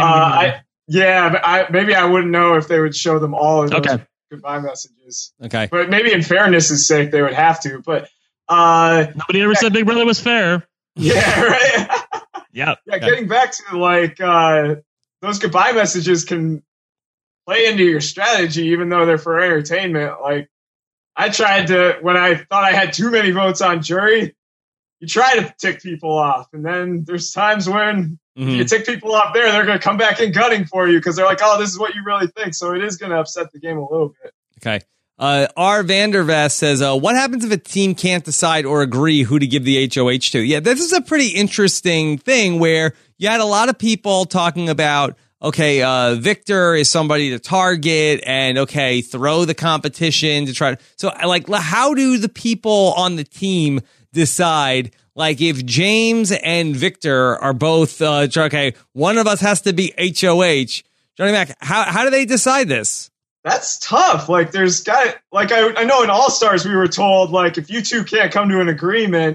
maybe I wouldn't know if they would show them all of those goodbye messages. Okay, but maybe in fairness' sake, they would have to. But nobody ever said Big Brother was fair. Yeah, right. Yeah. Getting back to like those goodbye messages can play into your strategy, even though they're for entertainment. Like. I tried to, when I thought I had too many votes on jury, you try to tick people off. And then there's times when you tick people off there, they're going to come back in gunning for you because they're like, oh, this is what you really think. So it is going to upset the game a little bit. Okay. R. Vandervest says, what happens if a team can't decide or agree who to give the HOH to? Yeah, this is a pretty interesting thing where you had a lot of people talking about, okay, Victor is somebody to target and throw the competition to try to. So like, how do the people on the team decide? Like if James and Victor are both, one of us has to be HOH. Johnny Mac, how do they decide this? That's tough. Like there's I know in All Stars we were told like if you two can't come to an agreement,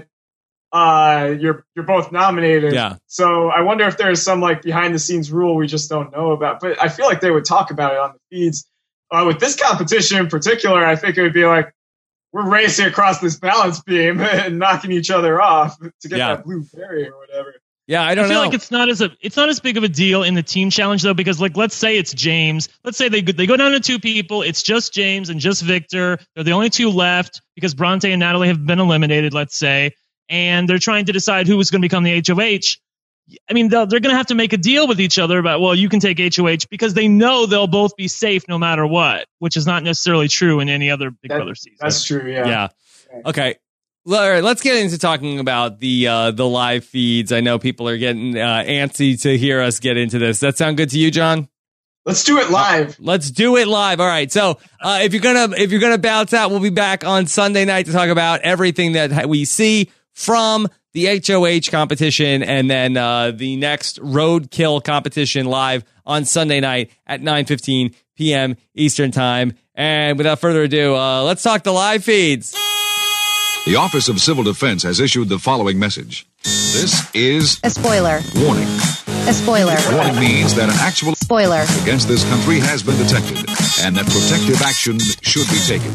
you're both nominated. Yeah. So I wonder if there's some like behind the scenes rule we just don't know about. But I feel like they would talk about it on the feeds. With this competition in particular, I think it would be like we're racing across this balance beam and knocking each other off to get that blue fairy or whatever. Yeah, I feel like it's not as big of a deal in the team challenge though, because like let's say it's James. Let's say they go down to 2 people. It's just James and just Victor. They're the only 2 left because Bronte and Natalie have been eliminated. Let's say. And they're trying to decide who is going to become the HOH. I mean, they're going to have to make a deal with each other about, well, you can take HOH because they know they'll both be safe no matter what, which is not necessarily true in any other Big Brother season. That's true, yeah. Okay. All right, let's get into talking about the live feeds. I know people are getting antsy to hear us get into this. Does that sound good to you, John? Let's do it live. Let's do it live. All right. So if you're gonna bounce out, we'll be back on Sunday night to talk about everything that we see from the HOH competition, and then the next Roadkill competition live on Sunday night at 9:15 p.m. Eastern Time. And without further ado, let's talk the live feeds. The Office of Civil Defense has issued the following message. This is a spoiler. Warning. A spoiler. Warning means that an actual spoiler against this country has been detected and that protective action should be taken.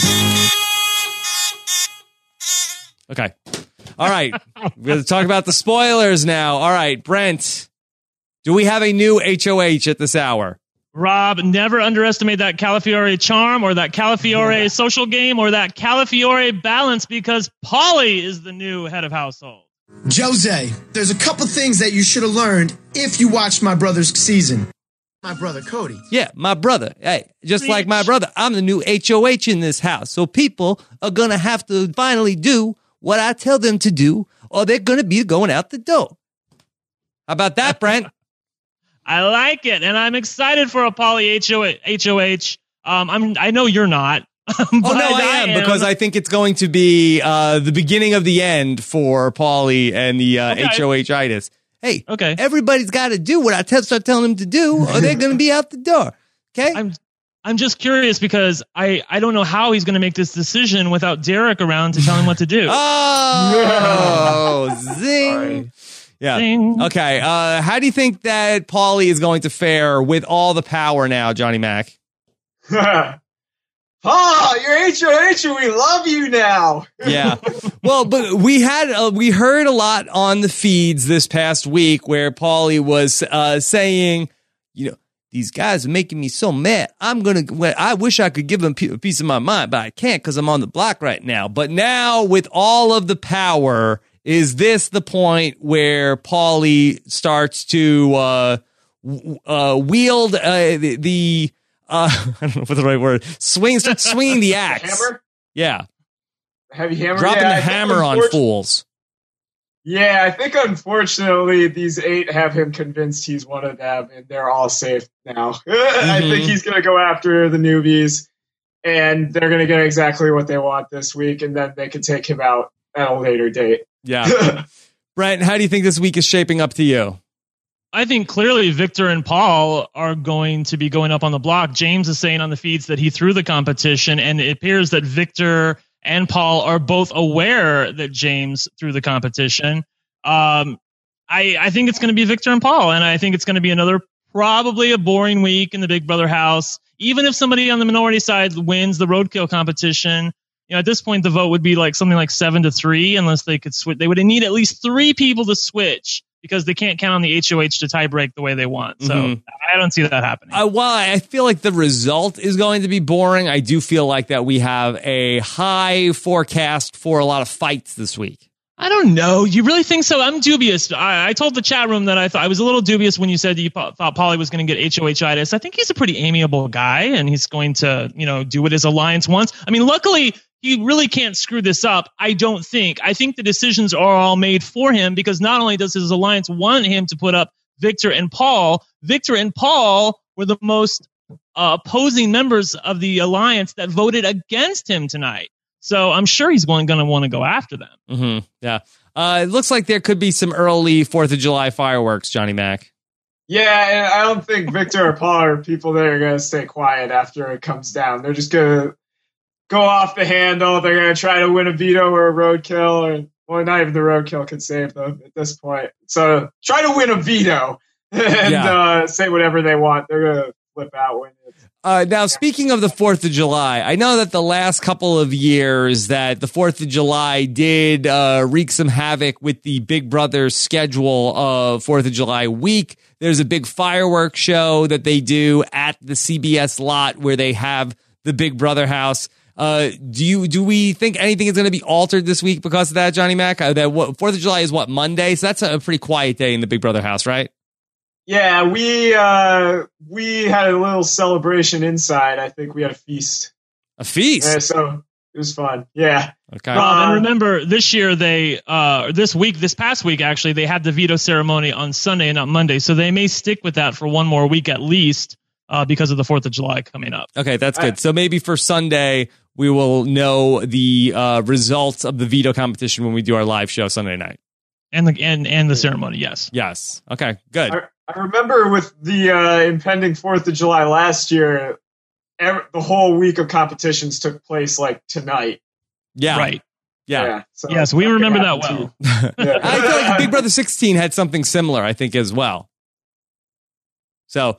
Okay. All right. We're going to talk about the spoilers now. All right, Brent, do we have a new HOH at this hour? Rob, never underestimate that Calafiore charm or that Calafiore social game or that Calafiore balance because Paulie is the new head of household. Jose, there's a couple things that you should have learned if you watched my brother's season. My brother, Cody. Yeah, my brother. Hey, just like my brother, I'm the new HOH in this house. So people are going to have to finally do what I tell them to do, or they're going to be going out the door. How about that, Brent? I like it, and I'm excited for a Paulie HOH. I know you're not. Oh, no, I am, because I think it's going to be the beginning of the end for Paulie and the HOH-itis. Hey, okay. Everybody's got to do what I start telling them to do, or they're going to be out the door. Okay? I'm just curious because I don't know how he's going to make this decision without Derek around to tell him what to do. Oh, zing. Sorry. Yeah. Zing. Okay. How do you think that Paulie is going to fare with all the power now, Johnny Mac? Oh, you're HOH and we love you now. Yeah. Well, but we heard a lot on the feeds this past week where Paulie was saying, these guys are making me so mad. I wish I could give them a piece of my mind, but I can't because I'm on the block right now. But now with all of the power, is this the point where Paulie starts to wield the I don't know what's the right word. Start swinging the axe. Hammer? Yeah. Heavy hammer? Dropping the hammer on fools. Yeah, I think unfortunately these 8 have him convinced he's one of them and they're all safe now. I think he's going to go after the newbies and they're going to get exactly what they want this week and then they can take him out at a later date. Yeah. Brent, how do you think this week is shaping up to you? I think clearly Victor and Paul are going to be going up on the block. James is saying on the feeds that he threw the competition, and it appears that Victor and Paul are both aware that James threw the competition. I think it's going to be Victor and Paul, and I think it's going to be another probably a boring week in the Big Brother house. Even if somebody on the minority side wins the roadkill competition, at this point the vote would be like something like 7-3, unless they could switch. They would need at least 3 people to switch, because they can't count on the HOH to tie break the way they want. So I don't see that happening. While I feel like the result is going to be boring, I do feel like that we have a high forecast for a lot of fights this week. I don't know. You really think so? I'm dubious. I told the chat room that I was a little dubious when you said that you thought Paulie was going to get HOH-itis. I think he's a pretty amiable guy, and he's going to, do what his alliance wants. I mean, luckily, he really can't screw this up, I don't think. I think the decisions are all made for him, because not only does his alliance want him to put up Victor and Paul were the most opposing members of the alliance that voted against him tonight. So I'm sure he's going to want to go after them. Mm-hmm. Yeah. It looks like there could be some early 4th of July fireworks, Johnny Mac. Yeah, and I don't think Victor or Paul are people that are going to stay quiet after it comes down. They're just going to go off the handle. They're going to try to win a veto or a roadkill, or not even the roadkill could save them at this point. So try to win a veto and say whatever they want. They're going to flip out when it's... Now, speaking of the 4th of July, I know that the last couple of years that the 4th of July did wreak some havoc with the Big Brother schedule of 4th of July week. There's a big fireworks show that they do at the CBS lot where they have the Big Brother house. Do we think anything is going to be altered this week because of that, Johnny Mac? That 4th of July is Monday? So that's a pretty quiet day in the Big Brother house, right? Yeah, we had a little celebration inside. I think we had a feast. A feast? Yeah, so it was fun. Yeah. Okay. And remember, this year this past week, actually, they had the veto ceremony on Sunday and not Monday. So they may stick with that for one more week at least because of the 4th of July coming up. Okay, that's good. So maybe for Sunday, we will know the results of the veto competition when we do our live show Sunday night. And the ceremony, yes. Yes. Okay, good. I remember with the impending 4th of July last year, the whole week of competitions took place like tonight. Yeah. Right. Yeah. So yes, we remember that well. I feel like Big Brother 16 had something similar, I think, as well. So,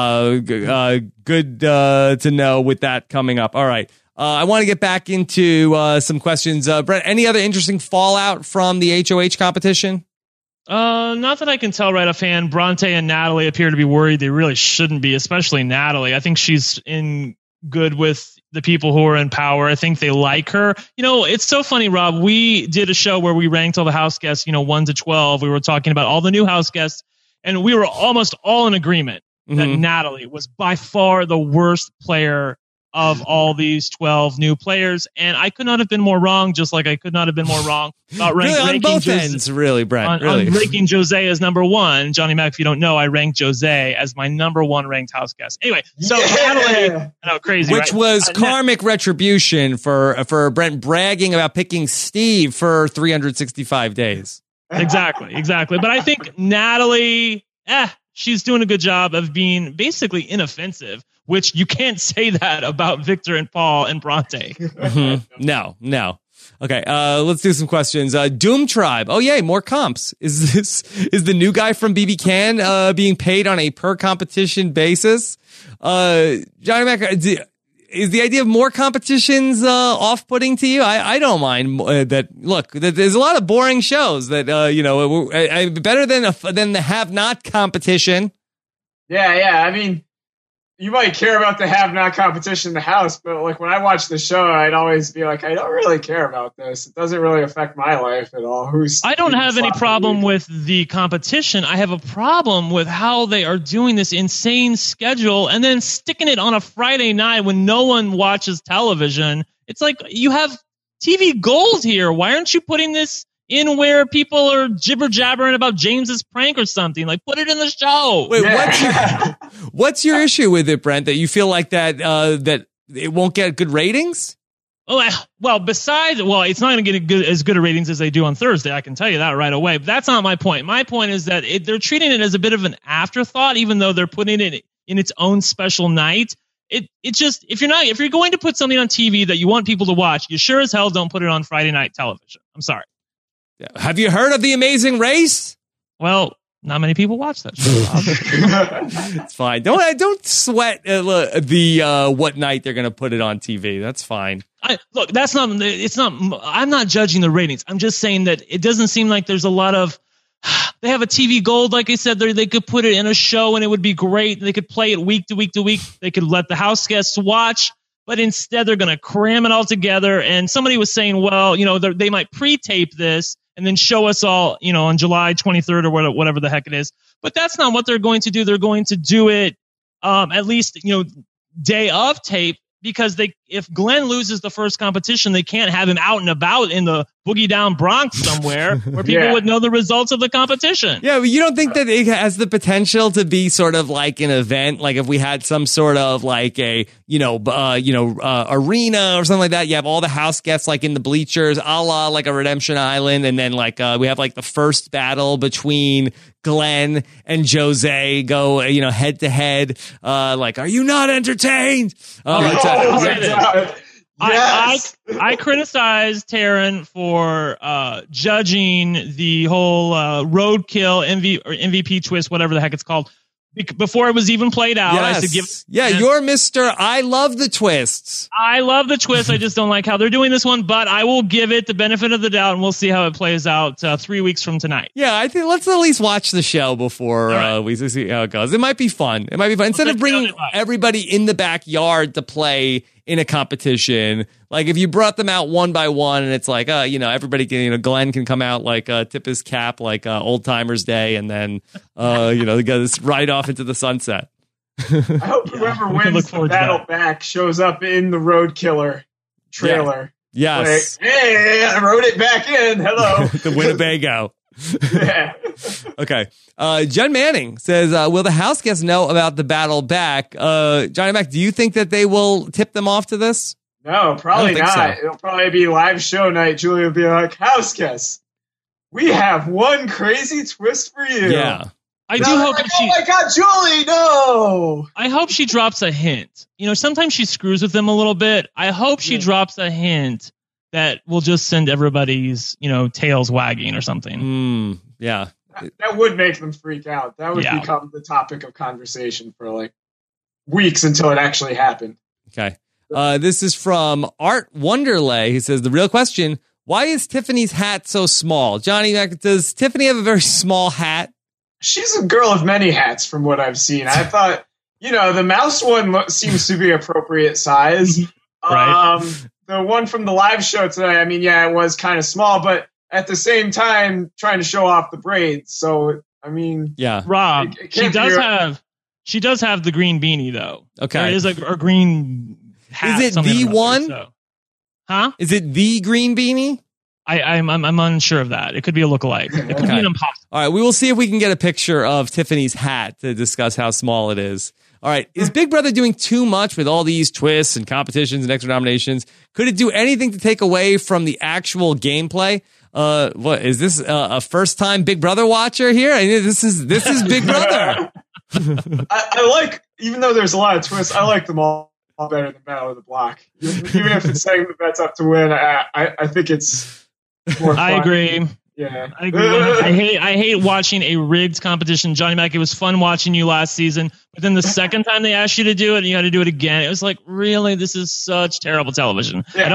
good to know with that coming up. All right. I want to get back into some questions. Brett, any other interesting fallout from the HOH competition? Not that I can tell right offhand. Bronte and Natalie appear to be worried. They really shouldn't be, especially Natalie. I think she's in good with the people who are in power. I think they like her. You know, it's so funny, Rob. We did a show where we ranked all the house guests, 1 to 12. We were talking about all the new house guests, and we were almost all in agreement that Natalie was by far the worst player of all these 12 new players. And I could not have been more wrong, just like I could not have been more wrong about on both ends, really, Brent. On ranking Jose as number 1. Johnny Mac, if you don't know, I ranked Jose as my number 1 ranked house guest. Anyway, so Natalie, I know, crazy, which right? was karmic retribution for Brent bragging about picking Steve for 365 days. Exactly. But I think Natalie, she's doing a good job of being basically inoffensive, which you can't say that about Victor and Paul and Bronte. No. Okay, let's do some questions. Doom Tribe. Oh, yay, more comps. Is the new guy from BB Can being paid on a per competition basis? Johnny Mac, is the idea of more competitions off-putting to you? I don't mind that. Look, there's a lot of boring shows that better than the have-not competition. Yeah. I mean, you might care about the have-not competition in the house, but like when I watch the show, I'd always be like, I don't really care about this. It doesn't really affect my life at all. I don't have any problem with the competition. I have a problem with how they are doing this insane schedule and then sticking it on a Friday night when no one watches television. It's like you have TV gold here. Why aren't you putting this in where people are jibber jabbering about James's prank or something? Like, put it in the show. Wait, what's your issue with it, Brent? That you feel like that it won't get good ratings? Oh, well, it's not going to get as good a ratings as they do on Thursday. I can tell you that right away. But that's not my point. My point is that they're treating it as a bit of an afterthought, even though they're putting it in its own special night. It just, if you're going to put something on TV that you want people to watch, you sure as hell don't put it on Friday night television. I'm sorry. Have you heard of The Amazing Race? Well, not many people watch that show. It's fine. Don't sweat the what night they're going to put it on TV. That's fine. Look, I'm not judging the ratings. I'm just saying that it doesn't seem like there's a lot of. They have a TV gold, like I said. They could put it in a show and it would be great. They could play it week to week to week. They could let the house guests watch. But instead, they're going to cram it all together. And somebody was saying, well, they might pre-tape this and then show us all, on July 23rd or whatever the heck it is. But that's not what they're going to do. They're going to do it at least, day of tape, because if Glenn loses the first competition, they can't have him out and about in the boogie down Bronx somewhere where people would know the results of the competition. Yeah, but you don't think that it has the potential to be sort of like an event, like if we had some sort of like a arena or something like that. You have all the house guests like in the bleachers, a la like a Redemption Island, and then like we have like the first battle between Glenn and Jose go head to head. Like, are you not entertained? I criticized Taryn for judging the whole roadkill MVP twist, whatever the heck it's called, before it was even played out. Yes. I said, you're Mr. I love the twists. I love the twist. I just don't like how they're doing this one, but I will give it the benefit of the doubt, and we'll see how it plays out 3 weeks from tonight. Yeah, I think let's at least watch the show before we see how it goes. It might be fun. Instead of bringing everybody in the backyard to play in a competition, like if you brought them out one by one, and it's like, everybody can, Glenn can come out like tip his cap like Old Timers Day, and then they go right off into the sunset. I hope whoever wins the battle back shows up in the Road Killer trailer. Yeah. Yes. Like, hey, I wrote it back in. Hello. The Winnebago. Yeah. Okay. Jen Manning says, will the house guests know about the battle back? Johnny Mac, do you think that they will tip them off to this? No, probably not. So. It'll probably be live show night. Julie will be like, house guests, we have one crazy twist for you. Yeah. I do hope that oh my God, Julie, no! I hope she drops a hint. Sometimes she screws with them a little bit. I hope she drops a hint that will just send everybody's, tails wagging or something. Yeah. That would make them freak out. That would become the topic of conversation for like weeks until it actually happened. Okay. This is from Art Wonderlay. He says, the real question, why is Tiffany's hat so small? Johnny, does Tiffany have a very small hat? She's a girl of many hats from what I've seen. I thought the mouse one seems to be appropriate size. Right. The one from the live show today, I mean, yeah, it was kind of small, but at the same time, trying to show off the braids. So, I mean, Yeah. Rob, she does have the green beanie though. Okay. There is a green hat. Is it something the or other, one? so. Huh? Is it the green beanie? I'm unsure of that. It could be a lookalike. It could be an impossible. All right, we will see if we can get a picture of Tiffany's hat to discuss how small it is. All right, is Big Brother doing too much with all these twists and competitions and extra nominations? Could it do anything to take away from the actual gameplay? What is this? A first-time Big Brother watcher here? I mean, this is Big Brother. I like, even though there's a lot of twists, I like them all better than Battle of the Block. Even if it's setting the bets up to win, I think it's more fun. I agree. Yeah, I agree. I hate watching a rigged competition. Johnny Mac, it was fun watching you last season, but then the second time they asked you to do it and you had to do it again, it was like, really, this is such terrible television. Yeah.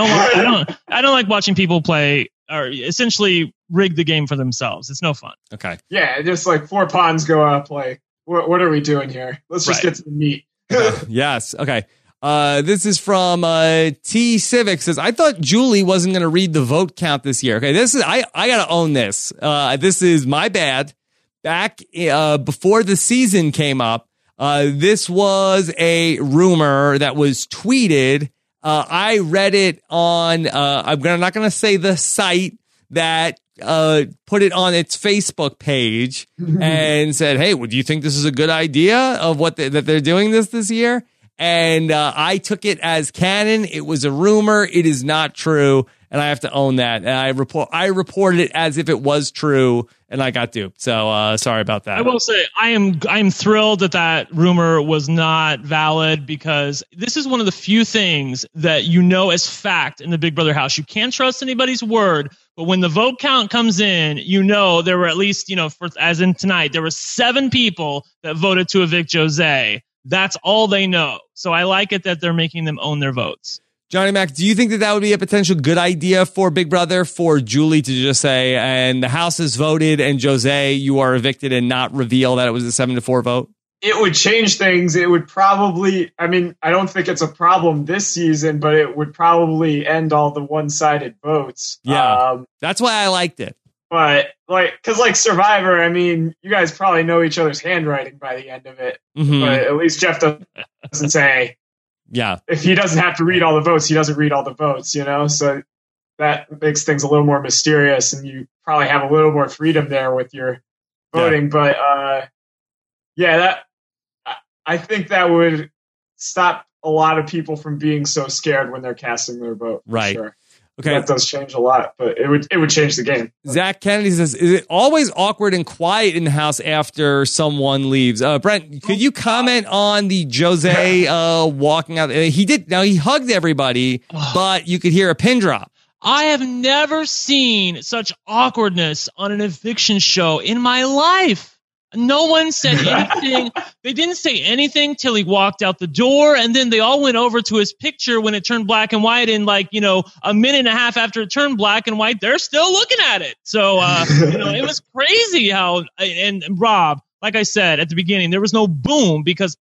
I don't like watching people play or essentially rig the game for themselves. It's no fun. Okay. Yeah, just like 4 pawns go up. Like, what are we doing here? Let's just get to the meat. Yes. Okay. This is from T Civic says, I thought Julie wasn't going to read the vote count this year. Okay, this is I got to own this. This is my bad. Back before the season came up, this was a rumor that was tweeted. I read it on I'm not going to say the site that put it on its Facebook page and said, "Hey, do you think this is a good idea of what that they're doing this year?" And I took it as canon. It was a rumor. It is not true, and I have to own that. And I reported it as if it was true, and I got duped. So sorry about that. I will say I am thrilled that rumor was not valid, because this is one of the few things that as fact in the Big Brother house. You can't trust anybody's word, but when the vote count comes in, there were at least as in tonight, there were 7 people that voted to evict Jose. That's all they know. So I like it that they're making them own their votes. Johnny Mac, do you think that would be a potential good idea for Big Brother, for Julie to just say, and the house has voted and Jose, you are evicted, and not reveal that it was a 7-4 vote? It would change things. It would probably, I don't think it's a problem this season, but it would probably end all the one-sided votes. Yeah. That's why I liked it. But because Survivor, you guys probably know each other's handwriting by the end of it. Mm-hmm. But at least Jeff doesn't say, yeah, if he doesn't have to read all the votes, he doesn't read all the votes, So that makes things a little more mysterious, and you probably have a little more freedom there with your voting. Yeah. But I think that would stop a lot of people from being so scared when they're casting their vote. Right. Sure. Okay. That does change a lot, but it would change the game. Zach Kennedy says, is it always awkward and quiet in the house after someone leaves? Brent, could you comment on the Jose walking out? He hugged everybody, but you could hear a pin drop. I have never seen such awkwardness on an eviction show in my life. No one said anything. They didn't say anything till he walked out the door, and then they all went over to his picture when it turned black and white. And a minute and a half after it turned black and white, they're still looking at it. So it was crazy how. And Rob, like I said at the beginning, there was no boom because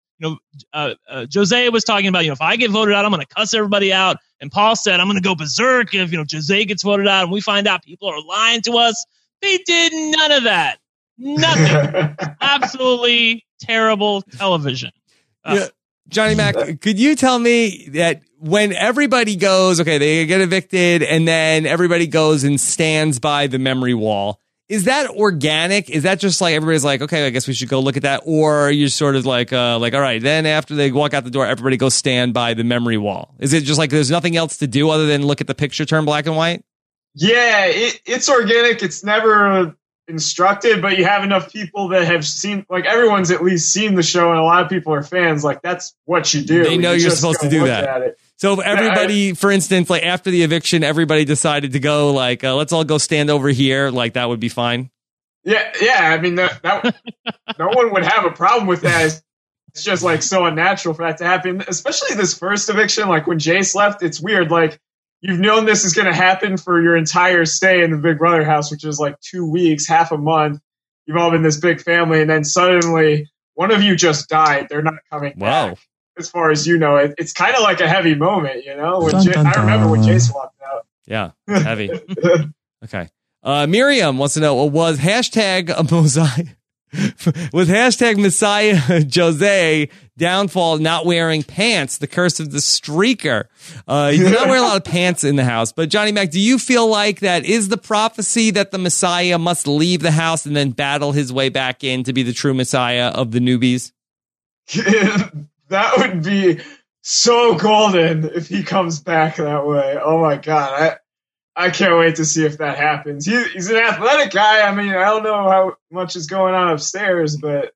Jose was talking about if I get voted out, I'm going to cuss everybody out. And Paul said I'm going to go berserk if Jose gets voted out and we find out people are lying to us. They did none of that. Nothing. Absolutely terrible television. Johnny Mac, could you tell me that when everybody goes, okay, they get evicted, and then everybody goes and stands by the memory wall, is that organic? Is that just like everybody's like, okay, I guess we should go look at that? Or you're sort of like, all right, then after they walk out the door, everybody goes stand by the memory wall? Is it just like there's nothing else to do other than look at the picture turn black and white? Yeah, it's organic. It's never instructed, but you have enough people that have seen, everyone's at least seen the show, and a lot of people are fans. That's what you do. They know you're supposed to do that. So if everybody, for instance, after the eviction, everybody decided to go let's all go stand over here, that would be fine. Yeah. That no one would have a problem with that. It's just so unnatural for that to happen, especially this first eviction. When Jace left, it's weird. You've known this is going to happen for your entire stay in the Big Brother house, which is 2 weeks, half a month. You've all been this big family, and then suddenly one of you just died. They're not coming Wow. back. As far as you know, it's kind of like a heavy moment, you know? When Dun, dun, I remember when dun. Jace walked out. Yeah, heavy. Okay. Miriam wants to know, was hashtag Messiah Jose downfall not wearing pants, the curse of the streaker? He did not wear a lot of pants in the house. But Johnny Mac, do you feel like that is the prophecy that the Messiah must leave the house and then battle his way back in to be the true Messiah of the newbies? That would be so golden if he comes back that way. Oh my God. I can't wait to see if that happens. He's an athletic guy. I mean, I don't know how much is going on upstairs, but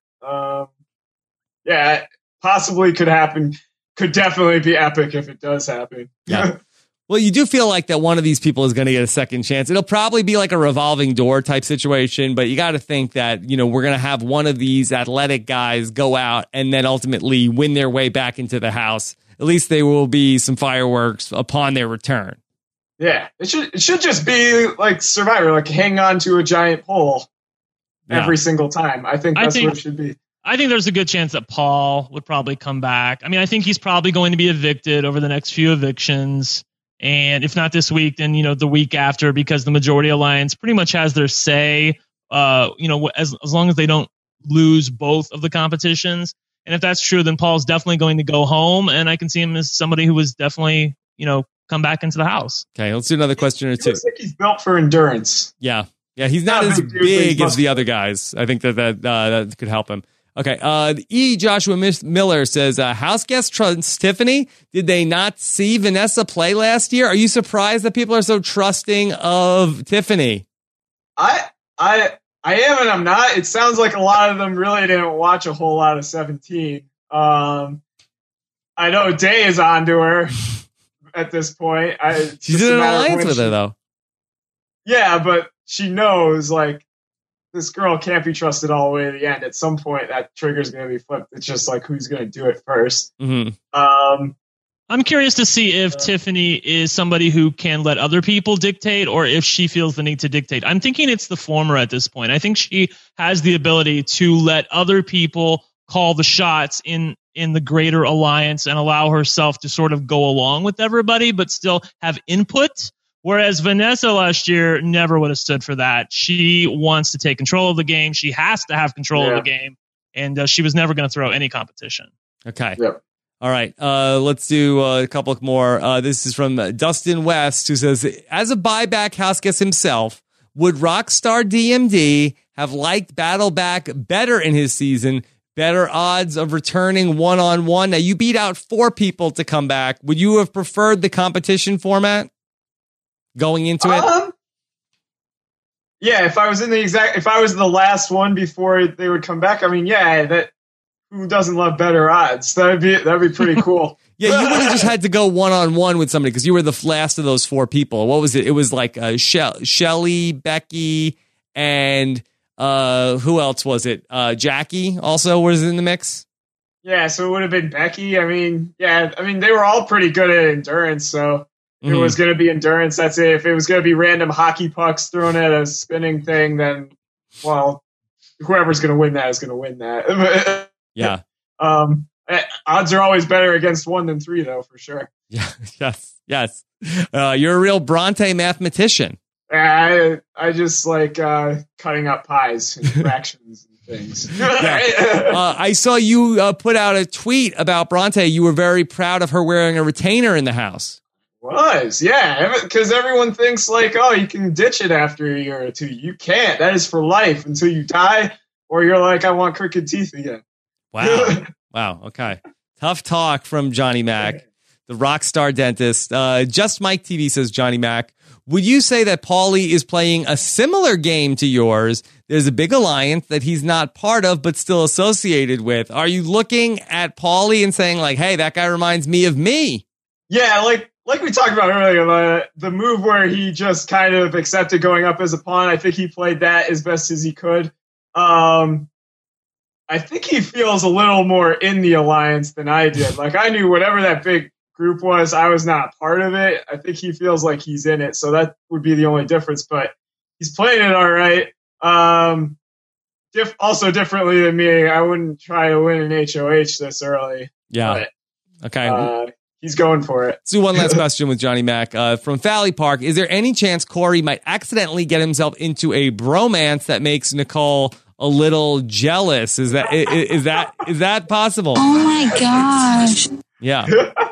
yeah, possibly could happen. Could definitely be epic if it does happen. Yeah. Well, you do feel like that one of these people is going to get a second chance. It'll probably be like a revolving door type situation, but you got to think that, you know, we're going to have one of these athletic guys go out and then ultimately win their way back into the house. At least there will be some fireworks upon their return. Yeah, it should just be like Survivor, like hang on to a giant pole every single time. I think that's what it should be. I think there's a good chance that Paul would probably come back. I mean, I think he's probably going to be evicted over the next few evictions. And if not this week, then, you know, the week after, because the Majority Alliance pretty much has their say, you know, as long as they don't lose both of the competitions. And if that's true, then Paul's definitely going to go home. And I can see him as somebody who was definitely, you know, come back into the house. Okay, let's do another question or two. Looks like he's built for endurance. Yeah, he's not as big as the other guys. I think that could help him. Okay, Joshua Miller says, house guest trusts Tiffany. Did they not see Vanessa play last year? Are you surprised that people are so trusting of Tiffany? I am and I'm not. It sounds like a lot of them really didn't watch a whole lot of 17. I know Day is onto her at this point. She's in an alliance with her, though. Yeah, but she knows, like, this girl can't be trusted all the way to the end. At some point, that trigger's going to be flipped. It's just like, who's going to do it first? Mm-hmm. I'm curious to see if Tiffany is somebody who can let other people dictate, or if she feels the need to dictate. I'm thinking it's the former at this point. I think she has the ability to let other people call the shots in the greater alliance and allow herself to sort of go along with everybody, but still have input. Whereas Vanessa last year never would have stood for that. She wants to take control of the game. She has to have control of the game. And she was never going to throw any competition. Okay. Yep. All right. Let's do a couple more. This is from Dustin West, who says, as a buyback house guest himself, would Rockstar DMD have liked Battleback better in his season? Better odds of returning one-on-one? Now, you beat out 4 people to come back. Would you have preferred the competition format going into it? Yeah, if I was the last one before they would come back, I mean, yeah, who doesn't love better odds? That'd be pretty cool. Yeah, you would have just had to go one-on-one with somebody because you were the last of those 4 people. What was it? It was like Shelly, Becky, and who else was it? Jackie also was in the mix. Yeah, so it would have been Becky. I mean, they were all pretty good at endurance, so if it was going to be endurance, that's it. If it was going to be random hockey pucks thrown at a spinning thing, then, well, whoever's going to win that is going to win that. Yeah. Odds are always better against 1 than 3, though, for sure. Yeah. Yes. You're a real Bronte mathematician. I just like cutting up pies and fractions and things. I saw you put out a tweet about Bronte. You were very proud of her wearing a retainer in the house. Yeah, because everyone thinks like, oh, you can ditch it after a year or 2. You can't. That is for life until you die, or you're like, I want crooked teeth again. Wow. Okay. Tough talk from Johnny Mac, the rock star dentist. Just Mike TV says, Johnny Mac, would you say that Paulie is playing a similar game to yours? There's a big alliance that he's not part of, but still associated with. Are you looking at Paulie and saying like, hey, that guy reminds me of me? Yeah, like we talked about earlier, the move where he just kind of accepted going up as a pawn. I think he played that as best as he could. I think he feels a little more in the alliance than I did. Like, I knew whatever that big group was, I was not part of it. I think he feels like he's in it, so that would be the only difference. But he's playing it all right. also differently than me, I wouldn't try to win an HOH this early. Yeah. But, Okay. he's going for it. Let's do one last question with Johnny Mac. From Valley Park, is there any chance Corey might accidentally get himself into a bromance that makes Nicole a little jealous? Is that possible? Oh my gosh. Yeah.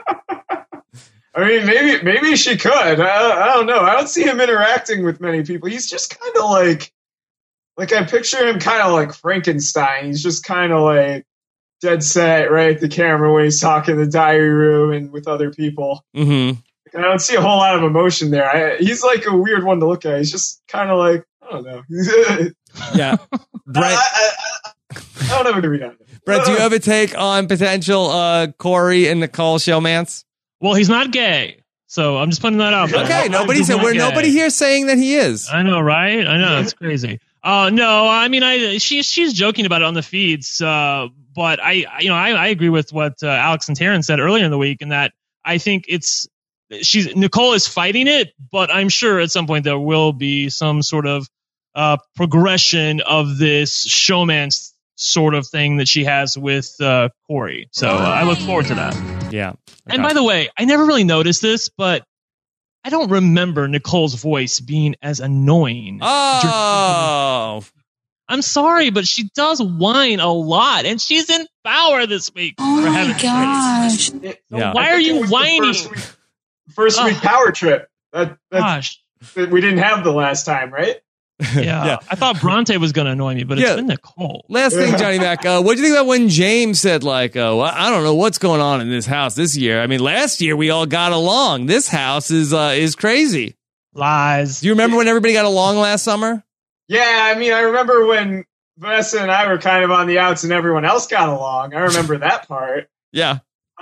I mean, maybe she could. I don't know. I don't see him interacting with many people. He's just kind of like I picture him kind of like Frankenstein. He's just kind of like dead set right at the camera when he's talking in the diary room and with other people. Mm-hmm. I don't see a whole lot of emotion there. He's like a weird one to look at. He's just kind of like, I don't know. Yeah. Brett, I don't know what to read on it. Brett, do you have a take on potential Corey and Nicole showmance? Well, he's not gay, so I'm just putting that out. Okay, nobody here saying that he is. I know, right? I know, it's crazy. No, I mean, she's joking about it on the feeds, but I agree with what Alex and Taryn said earlier in the week, in that I think Nicole is fighting it, but I'm sure at some point there will be some sort of progression of this showmance sort of thing that she has with Corey. So I look forward to that. Yeah. Okay. And by the way, I never really noticed this, but I don't remember Nicole's voice being as annoying. Oh. I'm sorry, but she does whine a lot, and she's in Power this week. Oh my gosh. Yeah. Why are you whining? First week Power trip. Gosh. That we didn't have the last time, right? Yeah. I thought Bronte was going to annoy me, but it's been Nicole. Last thing, Johnny Mac, what do you think about when James said, like, I don't know what's going on in this house this year? I mean, last year we all got along. This house is crazy. Lies. Do you remember when everybody got along last summer? Yeah, I mean, I remember when Vanessa and I were kind of on the outs and everyone else got along. I remember that part. Yeah.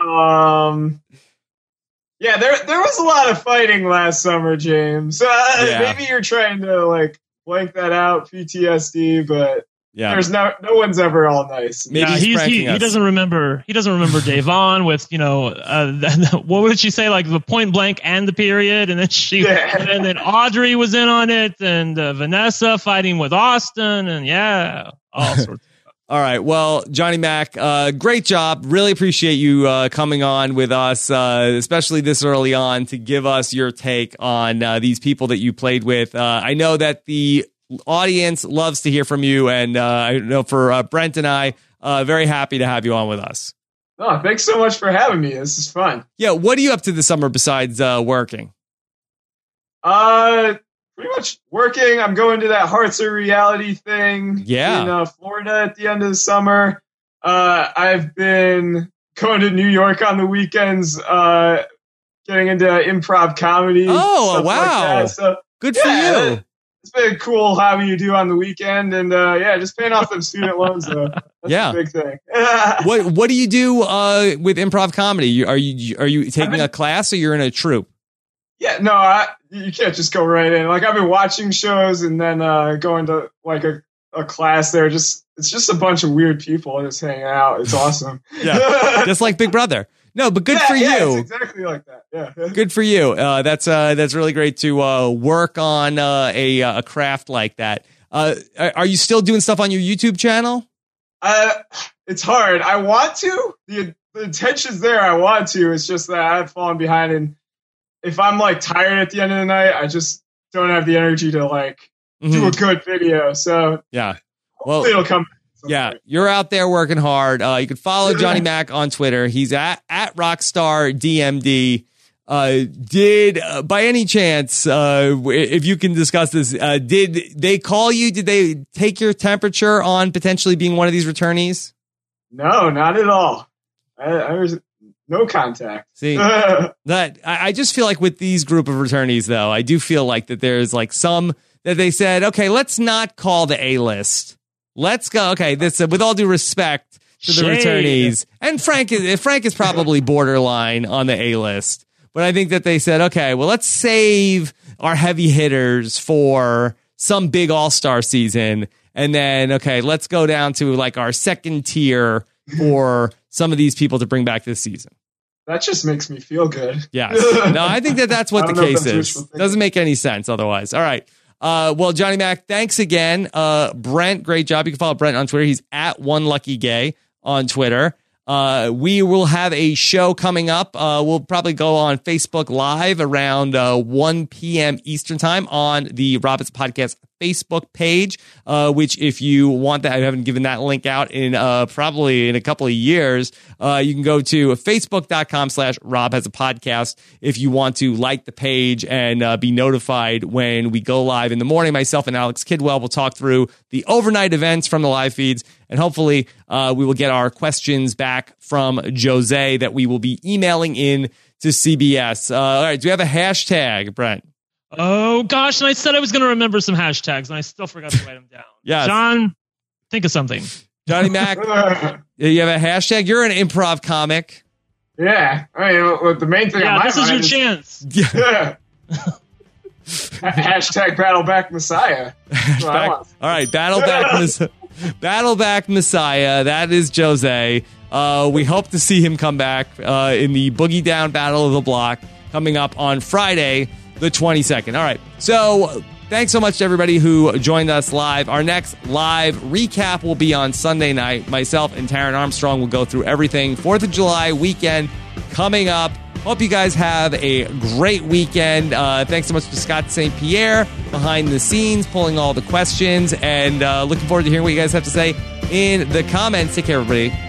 Yeah, there was a lot of fighting last summer, James. Maybe you're trying to, like, blank that out, PTSD, but there's no one's ever all nice. Maybe he doesn't remember. He doesn't remember Davon with, what would she say, like the point blank and the period, and then and then Audrey was in on it, and Vanessa fighting with Austin, and all sorts. All right. Well, Johnny Mac, great job. Really appreciate you coming on with us, especially this early on, to give us your take on these people that you played with. I know that the audience loves to hear from you, and I know for Brent and I, very happy to have you on with us. Oh, thanks so much for having me. This is fun. Yeah. What are you up to this summer besides working? Pretty much working. I'm going to that Hearts of Reality thing in Florida at the end of the summer. I've been going to New York on the weekends, getting into improv comedy. Oh, wow. Like so, good for you. It's been a cool hobby you do on the weekend. And just paying off them student loans, though. That's a big thing. What do you do with improv comedy? Are you taking a class, or you're in a troupe? Yeah, no, you can't just go right in. Like, I've been watching shows and then going to like a class there. It's just a bunch of weird people just hanging out. It's awesome. Yeah, just like Big Brother. No, but good for you. It's exactly like that. Yeah, good for you. That's really great to work on a craft like that. Are you still doing stuff on your YouTube channel? It's hard. I want to. The intention's there. I want to. It's just that I've fallen behind, and if I'm like tired at the end of the night, I just don't have the energy to like do a good video. So hopefully it'll come. Yeah, you're out there working hard. You can follow Johnny Mac on Twitter. He's at RockstarDMD. Did by any chance, if you can discuss this, did they call you? Did they take your temperature on potentially being one of these returnees? No, not at all. I was no contact. See, that I just feel like with these group of returnees, though, I do feel like that there's like some that they said, okay, let's not call the A-list. Let's go. Okay, this with all due respect to the returnees, and Frank is probably borderline on the A-list, but I think that they said, okay, well, let's save our heavy hitters for some big all-star season, and then let's go down to like our second tier for some of these people to bring back this season. That just makes me feel good. Yes. No, I think that's what the case is. Doesn't make any sense otherwise. All right. Well, Johnny Mac, thanks again. Brent, great job. You can follow Brent on Twitter. He's at OneLuckyGay on Twitter. We will have a show coming up. We'll probably go on Facebook Live around 1 p.m. Eastern time on the Rob Has a Podcast Facebook page, which if you want that, I haven't given that link out in probably in a couple of years. You can go to facebook.com/Rob Has a Podcast if you want to like the page and be notified when we go live in the morning. Myself and Alex Kidwell will talk through the overnight events from the live feeds, and hopefully we will get our questions back from Jose that we will be emailing in to CBS. All right, do we have a hashtag, Brent? Oh, gosh. And I said I was going to remember some hashtags, and I still forgot to write them down. Yeah, John, think of something. Johnny Mac, you have a hashtag? You're an improv comic. Yeah. I mean, the main thing on my this is mind your chance. Yeah. Hashtag Battle Back Messiah. All right, Battle Back Messiah. That is Jose. We hope to see him come back in the Boogie Down Battle of the Block coming up on Friday, the 22nd. All right. So thanks so much to everybody who joined us live. Our next live recap will be on Sunday night. Myself and Taryn Armstrong will go through everything. 4th of July weekend coming up. Hope you guys have a great weekend. Thanks so much to Scott St. Pierre behind the scenes, pulling all the questions, and looking forward to hearing what you guys have to say in the comments. Take care, everybody.